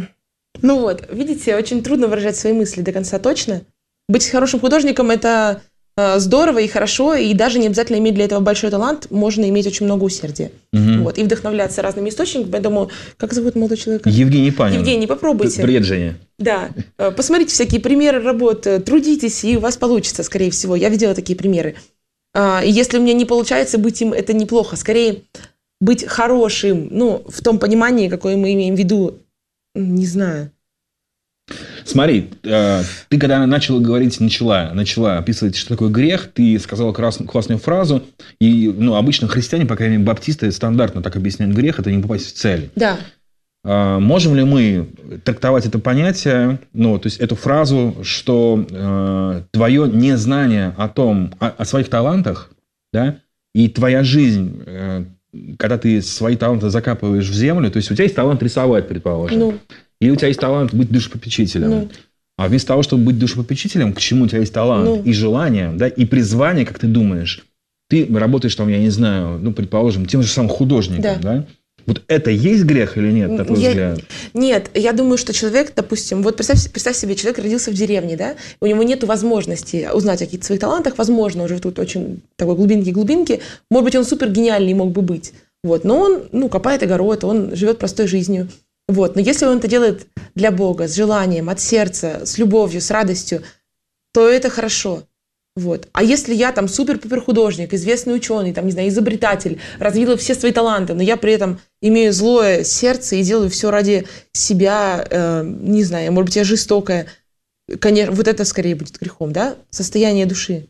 [SPEAKER 3] Видите, очень трудно выражать свои мысли до конца точно. Быть хорошим художником – это здорово и хорошо, и даже не обязательно иметь для этого большой талант, можно иметь очень много усердия. Вот, и вдохновляться разными источниками. Поэтому, как зовут молодого человека?
[SPEAKER 2] Евгений Панин.
[SPEAKER 3] Евгений, попробуйте.
[SPEAKER 2] Привет, Женя.
[SPEAKER 3] Да. Посмотрите всякие примеры работ, трудитесь, и у вас получится, скорее всего. Я видела такие примеры. И если у меня не получается быть им, это неплохо. Скорее, быть хорошим, в том понимании, какое мы имеем в виду, не знаю.
[SPEAKER 2] Смотри, ты когда начала описывать, что такое грех, ты сказала классную фразу, и обычно христиане, по крайней мере, баптисты, стандартно так объясняют грех, это не попасть в цель.
[SPEAKER 3] Да.
[SPEAKER 2] Можем ли мы трактовать это понятие, то есть эту фразу, что твое незнание о своих талантах, да, и твоя жизнь, когда ты свои таланты закапываешь в землю, то есть у тебя есть талант рисовать, предположим, или у тебя есть талант быть душепопечителем. А вместо того, чтобы быть душепопечителем, к чему у тебя есть талант и желание, да, и призвание, как ты думаешь, ты работаешь там, я не знаю, предположим, тем же самым художником, да? Вот это есть грех или нет, на твой взгляд?
[SPEAKER 3] Нет, я думаю, что человек, допустим, вот представь себе, человек родился в деревне, да, у него нет возможности узнать о каких-то своих талантах, возможно, уже тут очень такой глубинки, может быть, он супер гениальный мог бы быть, вот, но он, копает огород, он живет простой жизнью. Вот. Но если он это делает для Бога, с желанием, от сердца, с любовью, с радостью, то это хорошо. Вот. А если я там супер-пупер художник, известный ученый, там, не знаю, изобретатель, развила все свои таланты, но я при этом имею злое сердце и делаю все ради себя, не знаю, может быть, я жестокая, конечно, вот это скорее будет грехом, да? Состояние души.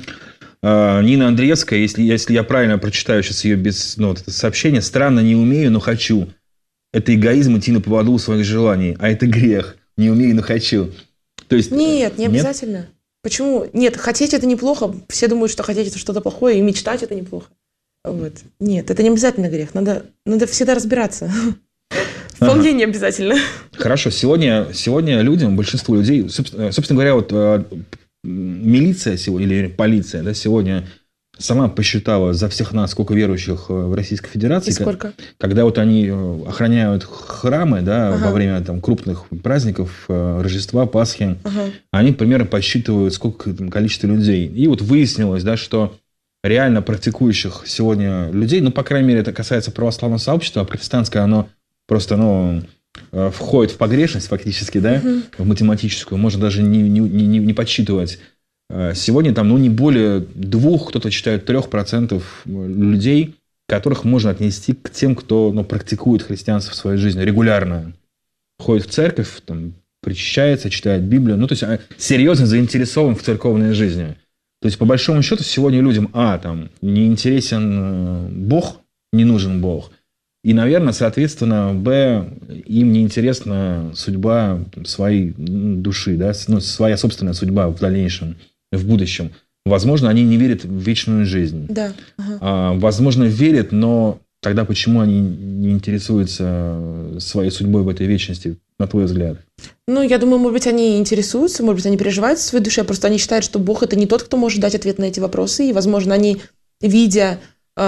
[SPEAKER 2] Нина Андреевская, если я правильно прочитаю сейчас ее без это сообщение, странно не умею, но хочу. Это эгоизм идти на поводу у своих желаний, а это грех. Не умею, но хочу. То есть,
[SPEAKER 3] нет, не обязательно. Нет? Почему? Нет, хотеть это неплохо. Все думают, что хотеть это что-то плохое, и мечтать это неплохо. Вот. Нет, это не обязательно грех. Надо всегда разбираться. Вполне не обязательно.
[SPEAKER 2] Хорошо. Сегодня людям, большинству людей, собственно говоря, милиция сегодня, или полиция, да, сегодня сама посчитала за всех нас, сколько верующих в Российской Федерации.
[SPEAKER 3] И сколько?
[SPEAKER 2] Когда они охраняют храмы, да, во время крупных праздников, Рождества, Пасхи, они примерно подсчитывают, сколько количество людей. И выяснилось, да, что реально практикующих сегодня людей, по крайней мере, это касается православного сообщества, а протестантское, оно просто, входит в погрешность фактически, да, в математическую, можно даже не подсчитывать. Сегодня там, не более 2, кто-то считает 3% людей, которых можно отнести к тем, кто практикует христианство в своей жизни регулярно. Ходит в церковь, причащается, читает Библию. Ну, то есть серьезно заинтересован в церковной жизни. То есть, по большому счету, сегодня людям, там, не интересен Бог, не нужен Бог. И, наверное, соответственно, им не интересна судьба своей души, да, своя собственная судьба в дальнейшем, в будущем. Возможно, они не верят в вечную жизнь.
[SPEAKER 3] Да.
[SPEAKER 2] Возможно, верят, но тогда почему они не интересуются своей судьбой в этой вечности, на твой взгляд?
[SPEAKER 3] Ну, я думаю, может быть, они интересуются, может быть, они переживают в своей душе, просто они считают, что Бог – это не тот, кто может дать ответ на эти вопросы, и, возможно, они, видя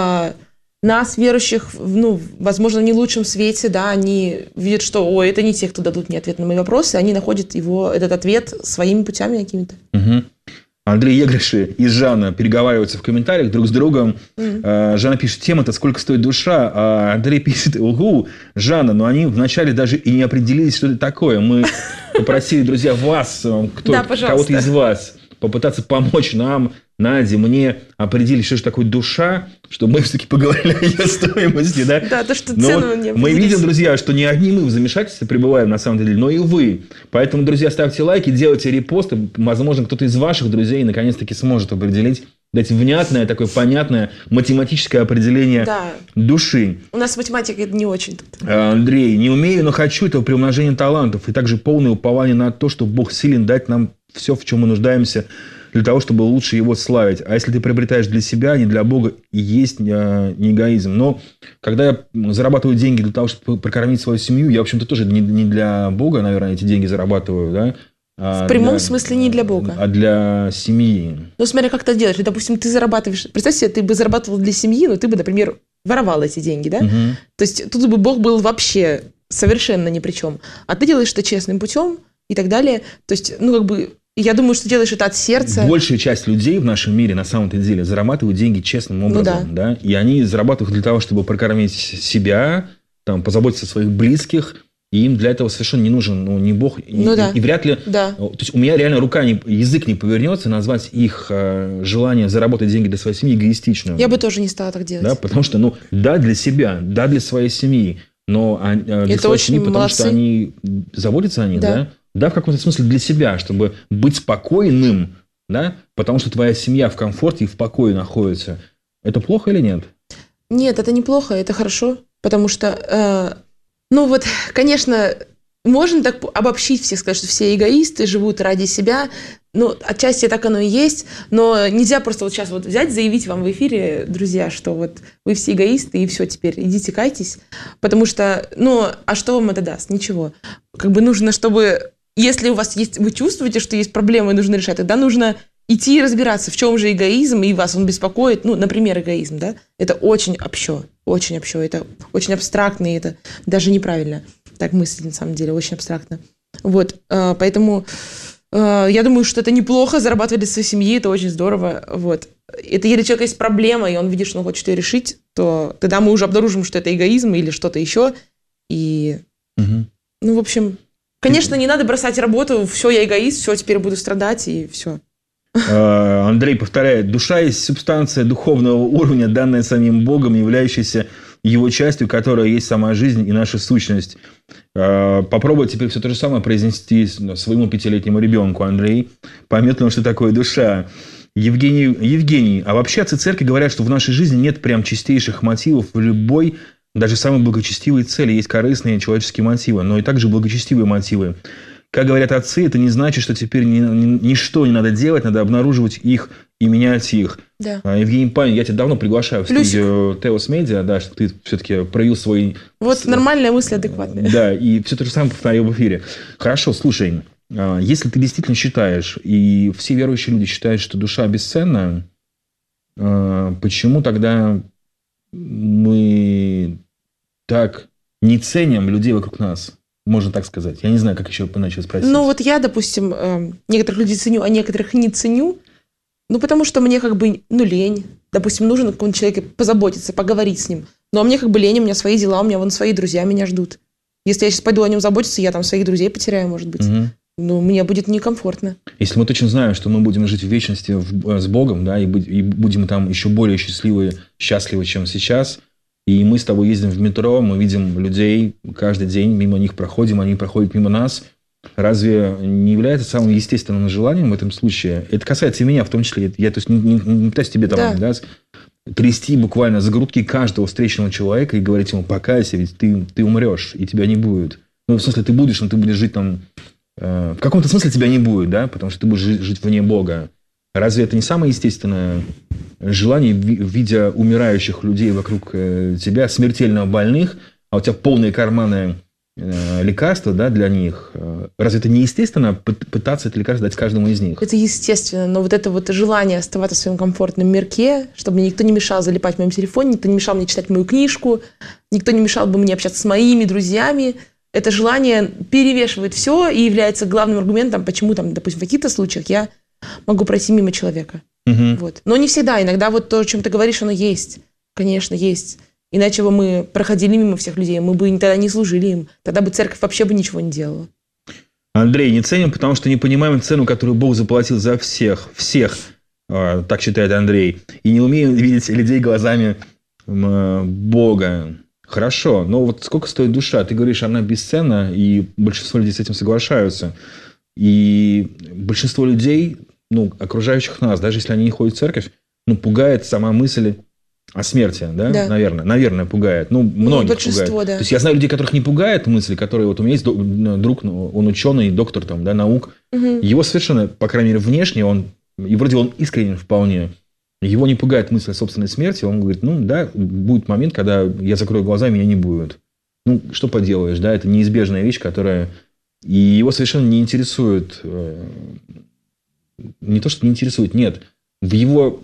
[SPEAKER 3] нас, верующих, возможно, в не лучшем свете, да, они видят, что, это не те, кто дадут мне ответ на мои вопросы, они находят этот ответ своими путями какими-то.
[SPEAKER 2] Угу. Андрей Егриши и Жанна переговариваются в комментариях друг с другом. Жанна пишет, тема-то сколько стоит душа, а Андрей пишет, Жанна, но они вначале даже и не определились, что это такое. Мы попросили, друзья, вас, кого-то из вас, попытаться помочь нам, Наде, мне определить, что же такое душа, чтобы мы все-таки поговорили о ее стоимости. Да,
[SPEAKER 3] то, что цену не определились.
[SPEAKER 2] Мы видим, друзья, что не одни мы в замешательстве пребываем, на самом деле, но и вы. Поэтому, друзья, ставьте лайки, делайте репосты. Возможно, кто-то из ваших друзей наконец-таки сможет определить, дать внятное, такое понятное математическое определение души.
[SPEAKER 3] У нас математика это не очень.
[SPEAKER 2] Андрей, не умею, но хочу этого приумножения талантов. И также полное упование на то, что Бог силен дать нам все, в чем мы нуждаемся, для того, чтобы лучше его славить. А если ты приобретаешь для себя, не для Бога, и есть не эгоизм. Но когда я зарабатываю деньги для того, чтобы прокормить свою семью, я, в общем-то, тоже не для Бога, наверное, эти деньги зарабатываю, да?
[SPEAKER 3] В прямом смысле не для Бога.
[SPEAKER 2] А для семьи.
[SPEAKER 3] Ну, смотри, как ты делаешь. Допустим, ты зарабатываешь... Представь себе, ты бы зарабатывал для семьи, но ты бы, например, воровал эти деньги, да? То есть, тут бы Бог был вообще совершенно ни при чем. А ты делаешь это честным путем и так далее. То есть, я думаю, что делаешь это от сердца.
[SPEAKER 2] Большая часть людей в нашем мире, на самом-то деле, зарабатывают деньги честным образом. Да. И они зарабатывают для того, чтобы прокормить себя, позаботиться о своих близких. И им для этого совершенно не нужен ни Бог. И вряд ли... Да. То есть, у меня реально язык не повернется назвать их желание заработать деньги для своей семьи эгоистичным.
[SPEAKER 3] Я бы тоже не стала так делать.
[SPEAKER 2] Да, потому что, для себя, для своей семьи. Но для своей семьи, потому что они заботятся о ней, да? Да, в каком-то смысле для себя, чтобы быть спокойным, да, потому что твоя семья в комфорте и в покое находится. Это плохо или нет?
[SPEAKER 3] Нет, это неплохо, это хорошо, потому что, конечно, можно так обобщить всех, сказать, что все эгоисты живут ради себя, отчасти так оно и есть, но нельзя просто сейчас взять, заявить вам в эфире, друзья, что вы все эгоисты, и все, теперь идите кайтесь, потому что, а что вам это даст? Ничего. Нужно, чтобы... Если у вас есть, вы чувствуете, что есть проблемы, нужно решать, тогда нужно идти и разбираться, в чем же эгоизм, и вас он беспокоит. Например, эгоизм, да? Это очень общо, это очень абстрактно, и это даже неправильно так мыслить, на самом деле, очень абстрактно. Поэтому я думаю, что это неплохо, зарабатывать для своей семьи, это очень здорово. Это если у человека есть проблема, и он видит, что он хочет ее решить, то тогда мы уже обнаружим, что это эгоизм или что-то еще. И, в общем... Конечно, не надо бросать работу, все, я эгоист, все, теперь буду страдать, и все.
[SPEAKER 2] Андрей повторяет, душа есть субстанция духовного уровня, данная самим Богом, являющаяся его частью, которая есть сама жизнь и наша сущность. Попробуй теперь все то же самое произнести своему 5-летнему ребенку, Андрей. Поймет ли он, что такое душа? Евгений, а вообще отцы церкви говорят, что в нашей жизни нет прям чистейших мотивов в любой, даже самые благочестивые цели. Есть корыстные человеческие мотивы, но и также благочестивые мотивы. Как говорят отцы, это не значит, что теперь ничто не надо делать, надо обнаруживать их и менять их.
[SPEAKER 3] Да.
[SPEAKER 2] Евгений Панин, я тебя давно приглашаю в студию Теос Медиа, да, чтобы ты все-таки проявил свой...
[SPEAKER 3] нормальная мысль, адекватная.
[SPEAKER 2] Да, и все то же самое повторил в эфире. Хорошо, слушай, если ты действительно считаешь, и все верующие люди считают, что душа бесценна, почему тогда мы так не ценим людей вокруг нас? Можно так сказать. Я не знаю, как еще иначе спросить.
[SPEAKER 3] Я, допустим, некоторых людей ценю, а некоторых не ценю. Потому что мне лень. Допустим, нужен какой-нибудь человек позаботиться, поговорить с ним. А мне лень, у меня свои дела, у меня свои друзья меня ждут. Если я сейчас пойду о нем заботиться, я там своих друзей потеряю, может быть. Мне будет некомфортно.
[SPEAKER 2] Если мы точно знаем, что мы будем жить в вечности с Богом, да, и будем там еще более счастливы, чем сейчас, и мы с тобой ездим в метро, мы видим людей каждый день, мимо них проходим, они проходят мимо нас, разве не является самым естественным желанием в этом случае? Это касается и меня в том числе. Я то есть, не пытаюсь тебе там, да, трясти буквально за грудки каждого встречного человека и говорить ему: покайся, ведь ты умрешь, и тебя не будет. Ну, в смысле, ты будешь, но ты будешь жить там... В каком-то смысле тебя не будет, да, потому что ты будешь жить вне Бога. Разве это не самое естественное желание, видя умирающих людей вокруг тебя, смертельно больных, а у тебя полные карманы лекарства, да, для них? Разве это не естественно пытаться это лекарство дать каждому из них?
[SPEAKER 3] Это естественно, но вот это вот желание оставаться в своем комфортном мирке, чтобы мне никто не мешал залипать в моем телефоне, никто не мешал мне читать мою книжку, никто не мешал бы мне общаться с моими друзьями, это желание перевешивает все и является главным аргументом, почему, там, допустим, в каких-то случаях я могу пройти мимо человека. Вот. Но не всегда. Иногда вот то, о чем ты говоришь, оно есть. Конечно, есть. Иначе бы мы проходили мимо всех людей, мы бы тогда не служили им. Тогда бы церковь вообще бы ничего не делала.
[SPEAKER 2] Андрей, не ценим, потому что не понимаем цену, которую Бог заплатил за всех. Всех, так считает Андрей. И не умеем видеть людей глазами Бога. Хорошо, но вот сколько стоит душа? Ты говоришь, она бесценна, и большинство людей с этим соглашаются. И большинство людей, ну, окружающих нас, даже если они не ходят в церковь, ну, пугает сама мысль о смерти, да? Да. Наверное, пугает. Ну, многих пугает. Да. То есть я знаю людей, которых не пугает мысль, которые... Вот у меня есть друг, он ученый, доктор там, да, наук. Его совершенно, по крайней мере, внешне, и вроде он искренен вполне. Его не пугает мысль о собственной смерти. Он говорит, ну, да, будет момент, когда я закрою глаза, и меня не будет. Ну, что поделаешь, да, это неизбежная вещь, которая... И его совершенно не интересует... Не то, что не интересует, нет. В его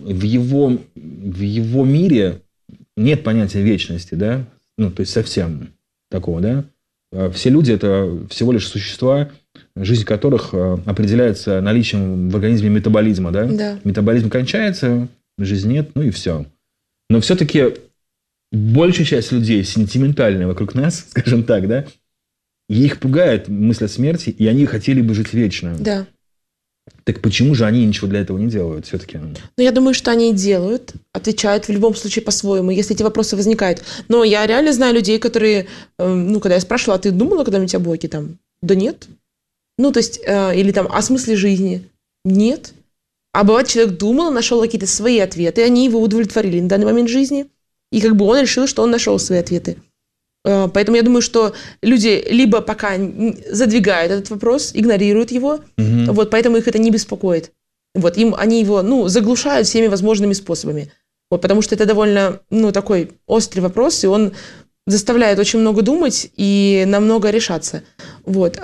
[SPEAKER 2] мире нет понятия вечности, да? Ну, то есть, совсем такого, да? Все люди – это всего лишь существа, жизнь которых определяется наличием в организме метаболизма, да?
[SPEAKER 3] Да.
[SPEAKER 2] Метаболизм кончается, жизни нет, ну и все. Но все-таки большая часть людей сентиментальная вокруг нас, скажем так, да? Их пугает мысль о смерти, и они хотели бы жить вечно.
[SPEAKER 3] Да.
[SPEAKER 2] Так почему же они ничего для этого не делают все-таки?
[SPEAKER 3] Ну, я думаю, что они делают, отвечают в любом случае по-своему, если эти вопросы возникают. Но я реально знаю людей, которые, ну, когда я спрашивала, а ты думала когда-нибудь о Боге? Там, да нет. Ну, то есть, или там, о смысле жизни? Нет. А бывает, человек думал, нашел какие-то свои ответы, они его удовлетворили на данный момент жизни, и как бы он решил, что он нашел свои ответы. Поэтому я думаю, что люди либо пока задвигают этот вопрос, игнорируют его, вот, поэтому их это не беспокоит. Вот, они его, ну, заглушают всеми возможными способами. Вот, потому что это довольно, ну, такой острый вопрос, и он заставляет очень много думать и на много решаться. Вот.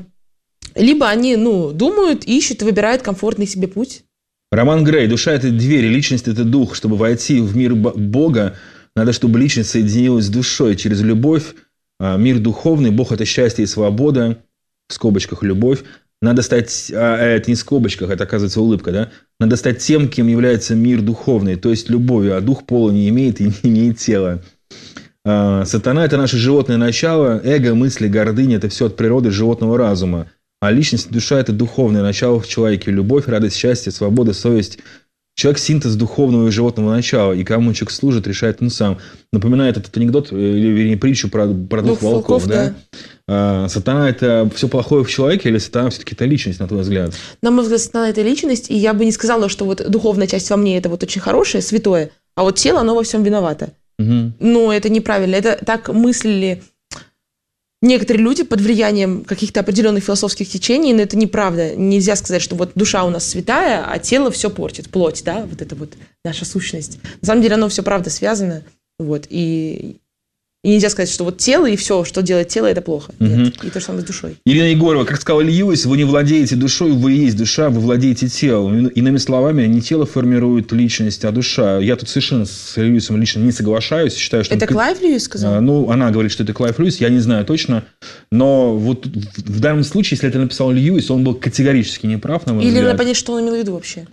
[SPEAKER 3] Либо они, ну, думают, ищут и выбирают комфортный себе путь.
[SPEAKER 2] Роман Грей. Душа – это дверь, личность – это дух. Чтобы войти в мир Бога, надо, чтобы личность соединилась с душой через любовь. Мир духовный, Бог – это счастье и свобода, в скобочках любовь. Надо стать, это не в скобочках, это, оказывается, улыбка, да? Надо стать тем, кем является мир духовный, то есть любовью, а дух пола не имеет и не имеет тела. Сатана – это наше животное начало, эго, мысли, гордыня – это все от природы животного разума. А личность, душа – это духовное начало в человеке. Любовь, радость, счастье, свобода, совесть. Человек – синтез духовного и животного начала. И кому человек служит, решает он сам. Напоминает этот анекдот, или вернее, притчу про двух волков. Да? Сатана – это все плохое в человеке, или сатана все-таки это личность, на твой взгляд?
[SPEAKER 3] На мой взгляд, сатана – это личность. И я бы не сказала, что вот духовная часть во мне – это вот очень хорошее, святое. А вот тело, оно во всем виновато. Но это неправильно. Это так мыслили некоторые люди под влиянием каких-то определенных философских течений, но это неправда. Нельзя сказать, что вот душа у нас святая, а тело все портит, плоть, да, вот это вот наша сущность. На самом деле оно все правда связано, вот, и нельзя сказать, что вот тело и все, что делает тело, это плохо. Нет, и то же самое с душой.
[SPEAKER 2] Ирина Егорова, как сказал Льюис, вы не владеете душой, вы и есть душа, вы владеете телом. Иными словами, не тело формирует личность, а душа. Я тут совершенно с Льюисом лично не соглашаюсь. Считаю, что
[SPEAKER 3] это Клайв Льюис сказал?
[SPEAKER 2] Ну, она говорит, что это Клайв Льюис, я не знаю точно. Но вот в данном случае, если это написал Льюис, он был категорически неправ, на мой взгляд.
[SPEAKER 3] Или надо понять, что он имел в виду вообще?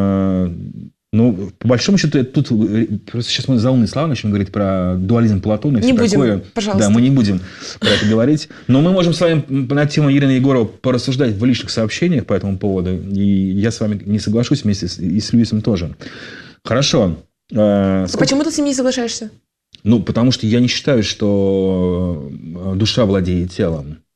[SPEAKER 2] Ну, по большому счету, тут просто сейчас мы за умные слова начнем говорить про дуализм Платона и все такое.
[SPEAKER 3] Не будем, пожалуйста.
[SPEAKER 2] Да, мы не будем про это говорить. Но мы можем с вами на тему Ирины Егоровой порассуждать в личных сообщениях по этому поводу. И я с вами не соглашусь вместе и с Льюисом тоже. Хорошо.
[SPEAKER 3] Почему ты с ним не соглашаешься?
[SPEAKER 2] Ну, потому что я не считаю, что душа владеет телом.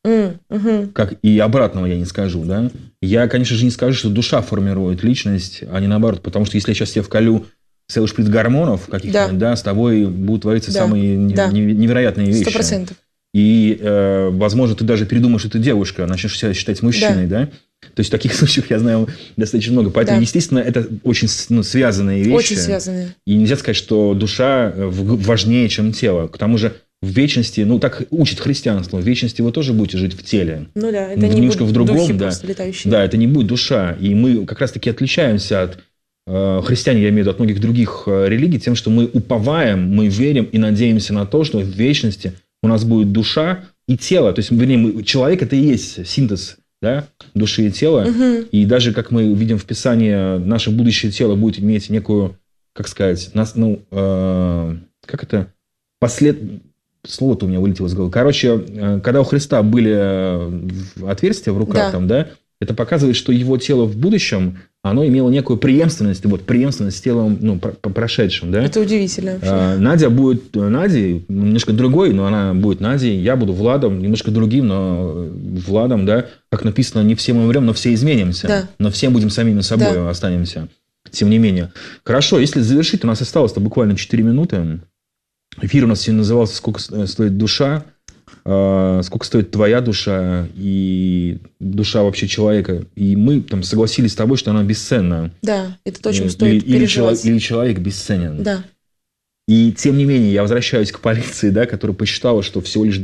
[SPEAKER 2] Как и обратного я не скажу, да. Я, конечно же, не скажу, что душа формирует личность, а не наоборот. Потому что если я сейчас тебе вколю целый шприц гормонов каких-то, да, с тобой будут твориться самые невероятные вещи.
[SPEAKER 3] 100%.
[SPEAKER 2] И, возможно, ты даже передумаешь, что ты девушка, начнешь себя считать мужчиной, да? То есть таких случаев я знаю достаточно много. Поэтому, естественно, это очень связанные вещи.
[SPEAKER 3] Очень связанные.
[SPEAKER 2] И нельзя сказать, что душа важнее, чем тело. К тому же в вечности, так учит христианство, в вечности вы тоже будете жить в теле.
[SPEAKER 3] Ну да, это не
[SPEAKER 2] немножко
[SPEAKER 3] будут
[SPEAKER 2] в другом,
[SPEAKER 3] духи
[SPEAKER 2] да.
[SPEAKER 3] просто летающие.
[SPEAKER 2] Да, это не будет душа. И мы как раз-таки отличаемся от христиане, я имею в виду, от многих других религий, тем, что мы уповаем, мы верим и надеемся на то, что в вечности у нас будет душа и тело. То есть, вернее, человек – это и есть синтез, да, души и тела. И даже, как мы видим в Писании, наше будущее тело будет иметь некую, как сказать, как это, слово-то у меня вылетело из головы. Короче, когда у Христа были отверстия в руках, это показывает, что его тело в будущем, оно имело некую преемственность, преемственность с телом прошедшим. Да?
[SPEAKER 3] Это удивительно вообще.
[SPEAKER 2] Надя будет Надей, немножко другой, но она будет Надей. Я буду Владом, немножко другим, но Владом, да. Как написано, не все мы умрем, но все изменимся.
[SPEAKER 3] Да.
[SPEAKER 2] Но все будем самими собой останемся. Тем не менее. Хорошо, если завершить, у нас осталось-то буквально 4 минуты. Эфир у нас сегодня назывался «Сколько стоит душа?». Сколько стоит твоя душа и душа вообще человека. И мы там согласились с тобой, что она бесценна.
[SPEAKER 3] Да, это то, чем стоит переживать.
[SPEAKER 2] Или человек бесценен.
[SPEAKER 3] Да.
[SPEAKER 2] И тем не менее, я возвращаюсь к полиции, да, которая посчитала, что всего лишь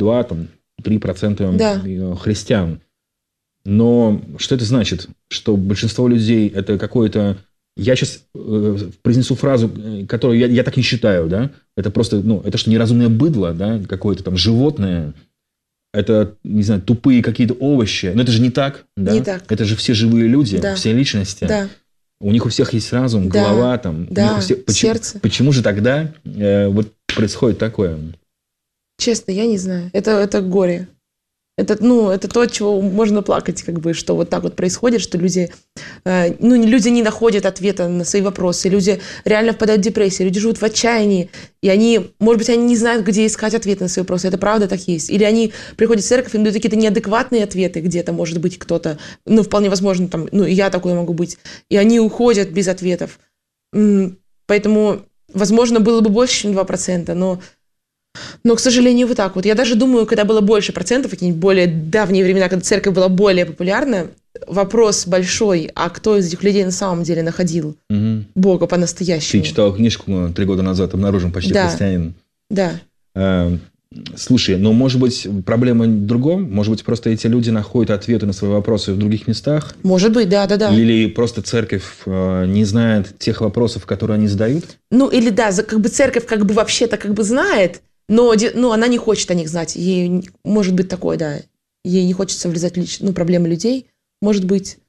[SPEAKER 2] 2-3% христиан. Но что это значит? Что большинство людей это какое-то... Я сейчас произнесу фразу, которую я так не считаю, да? Это просто, это что, неразумное быдло, да? Какое-то там животное. Это, не знаю, тупые какие-то овощи. Но это же не так, да?
[SPEAKER 3] Не так.
[SPEAKER 2] Это же все живые люди, все личности.
[SPEAKER 3] Да.
[SPEAKER 2] У них у всех есть разум, голова, там.
[SPEAKER 3] Сердце.
[SPEAKER 2] Почему же тогда происходит такое?
[SPEAKER 3] Честно, я не знаю. Это горе. Это то, от чего можно плакать, что вот так вот происходит, что люди не находят ответа на свои вопросы, люди реально впадают в депрессию, люди живут в отчаянии, и они, может быть, они не знают, где искать ответы на свои вопросы, это правда так есть. Или они приходят в церковь, им дают какие-то неадекватные ответы, где-то, может быть, кто-то, вполне возможно, там, и я такой могу быть, и они уходят без ответов. Поэтому, возможно, было бы больше, чем 2%, но, к сожалению, вот так вот. Я даже думаю, когда было больше процентов, какие-нибудь более давние времена, когда церковь была более популярна, вопрос большой, а кто из этих людей на самом деле находил Бога по-настоящему?
[SPEAKER 2] Ты читала книжку 3 года назад «Обнаружен почти христианин».
[SPEAKER 3] Да.
[SPEAKER 2] Слушай, может быть, проблема в другом? Может быть, просто эти люди находят ответы на свои вопросы в других местах?
[SPEAKER 3] Может быть, да.
[SPEAKER 2] Или просто церковь не знает тех вопросов, которые они задают?
[SPEAKER 3] Или церковь вообще-то знает, но она не хочет о них знать. Ей может быть такое, да. Ей не хочется влезать в проблемы людей. Может быть.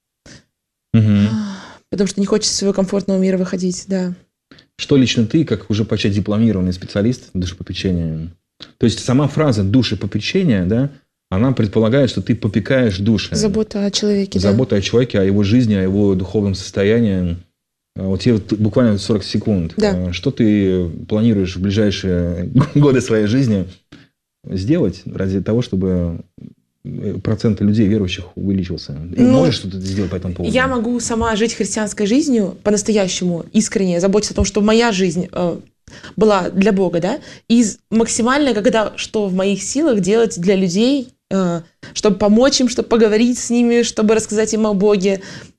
[SPEAKER 3] Потому что не хочется из своего комфортного мира выходить, да.
[SPEAKER 2] Что лично ты, как уже почти дипломированный специалист душепопечения, то есть сама фраза «душепопечение», да, она предполагает, что ты попекаешь души.
[SPEAKER 3] Забота о человеке,
[SPEAKER 2] Забота о человеке, о его жизни, о его духовном состоянии. Вот тебе буквально 40 секунд.
[SPEAKER 3] Да.
[SPEAKER 2] Что ты планируешь в ближайшие годы своей жизни сделать ради того, чтобы процент людей верующих увеличился? Можешь что-то сделать по этому поводу?
[SPEAKER 3] Я могу сама жить христианской жизнью по-настоящему, искренне, заботиться о том, чтобы моя жизнь была для Бога, да, и максимально, что в моих силах делать для людей, чтобы помочь им, чтобы поговорить с ними, чтобы рассказать им о Боге.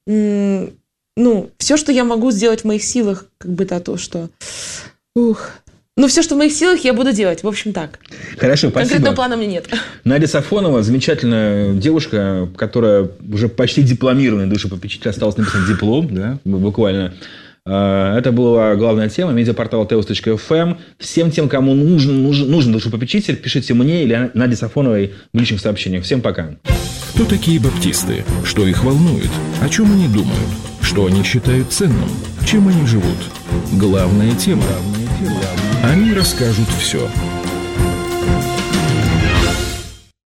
[SPEAKER 3] Все, что я могу сделать в моих силах, то, что... все, что в моих силах, я буду делать. В общем, так.
[SPEAKER 2] Хорошо, спасибо.
[SPEAKER 3] Конкретного плана у меня нет.
[SPEAKER 2] Надя Сафонова, замечательная девушка, которая уже почти дипломированная душепопечитель, осталось написать диплом, да, буквально. Это была главная тема, медиапортал teos.fm. Всем тем, кому нужен душепопечитель, пишите мне или Наде Сафоновой в личных сообщениях. Всем пока.
[SPEAKER 1] Кто такие баптисты? Что их волнует? О чем они думают? Что они считают ценным? Чем они живут? Главная тема. Они расскажут все.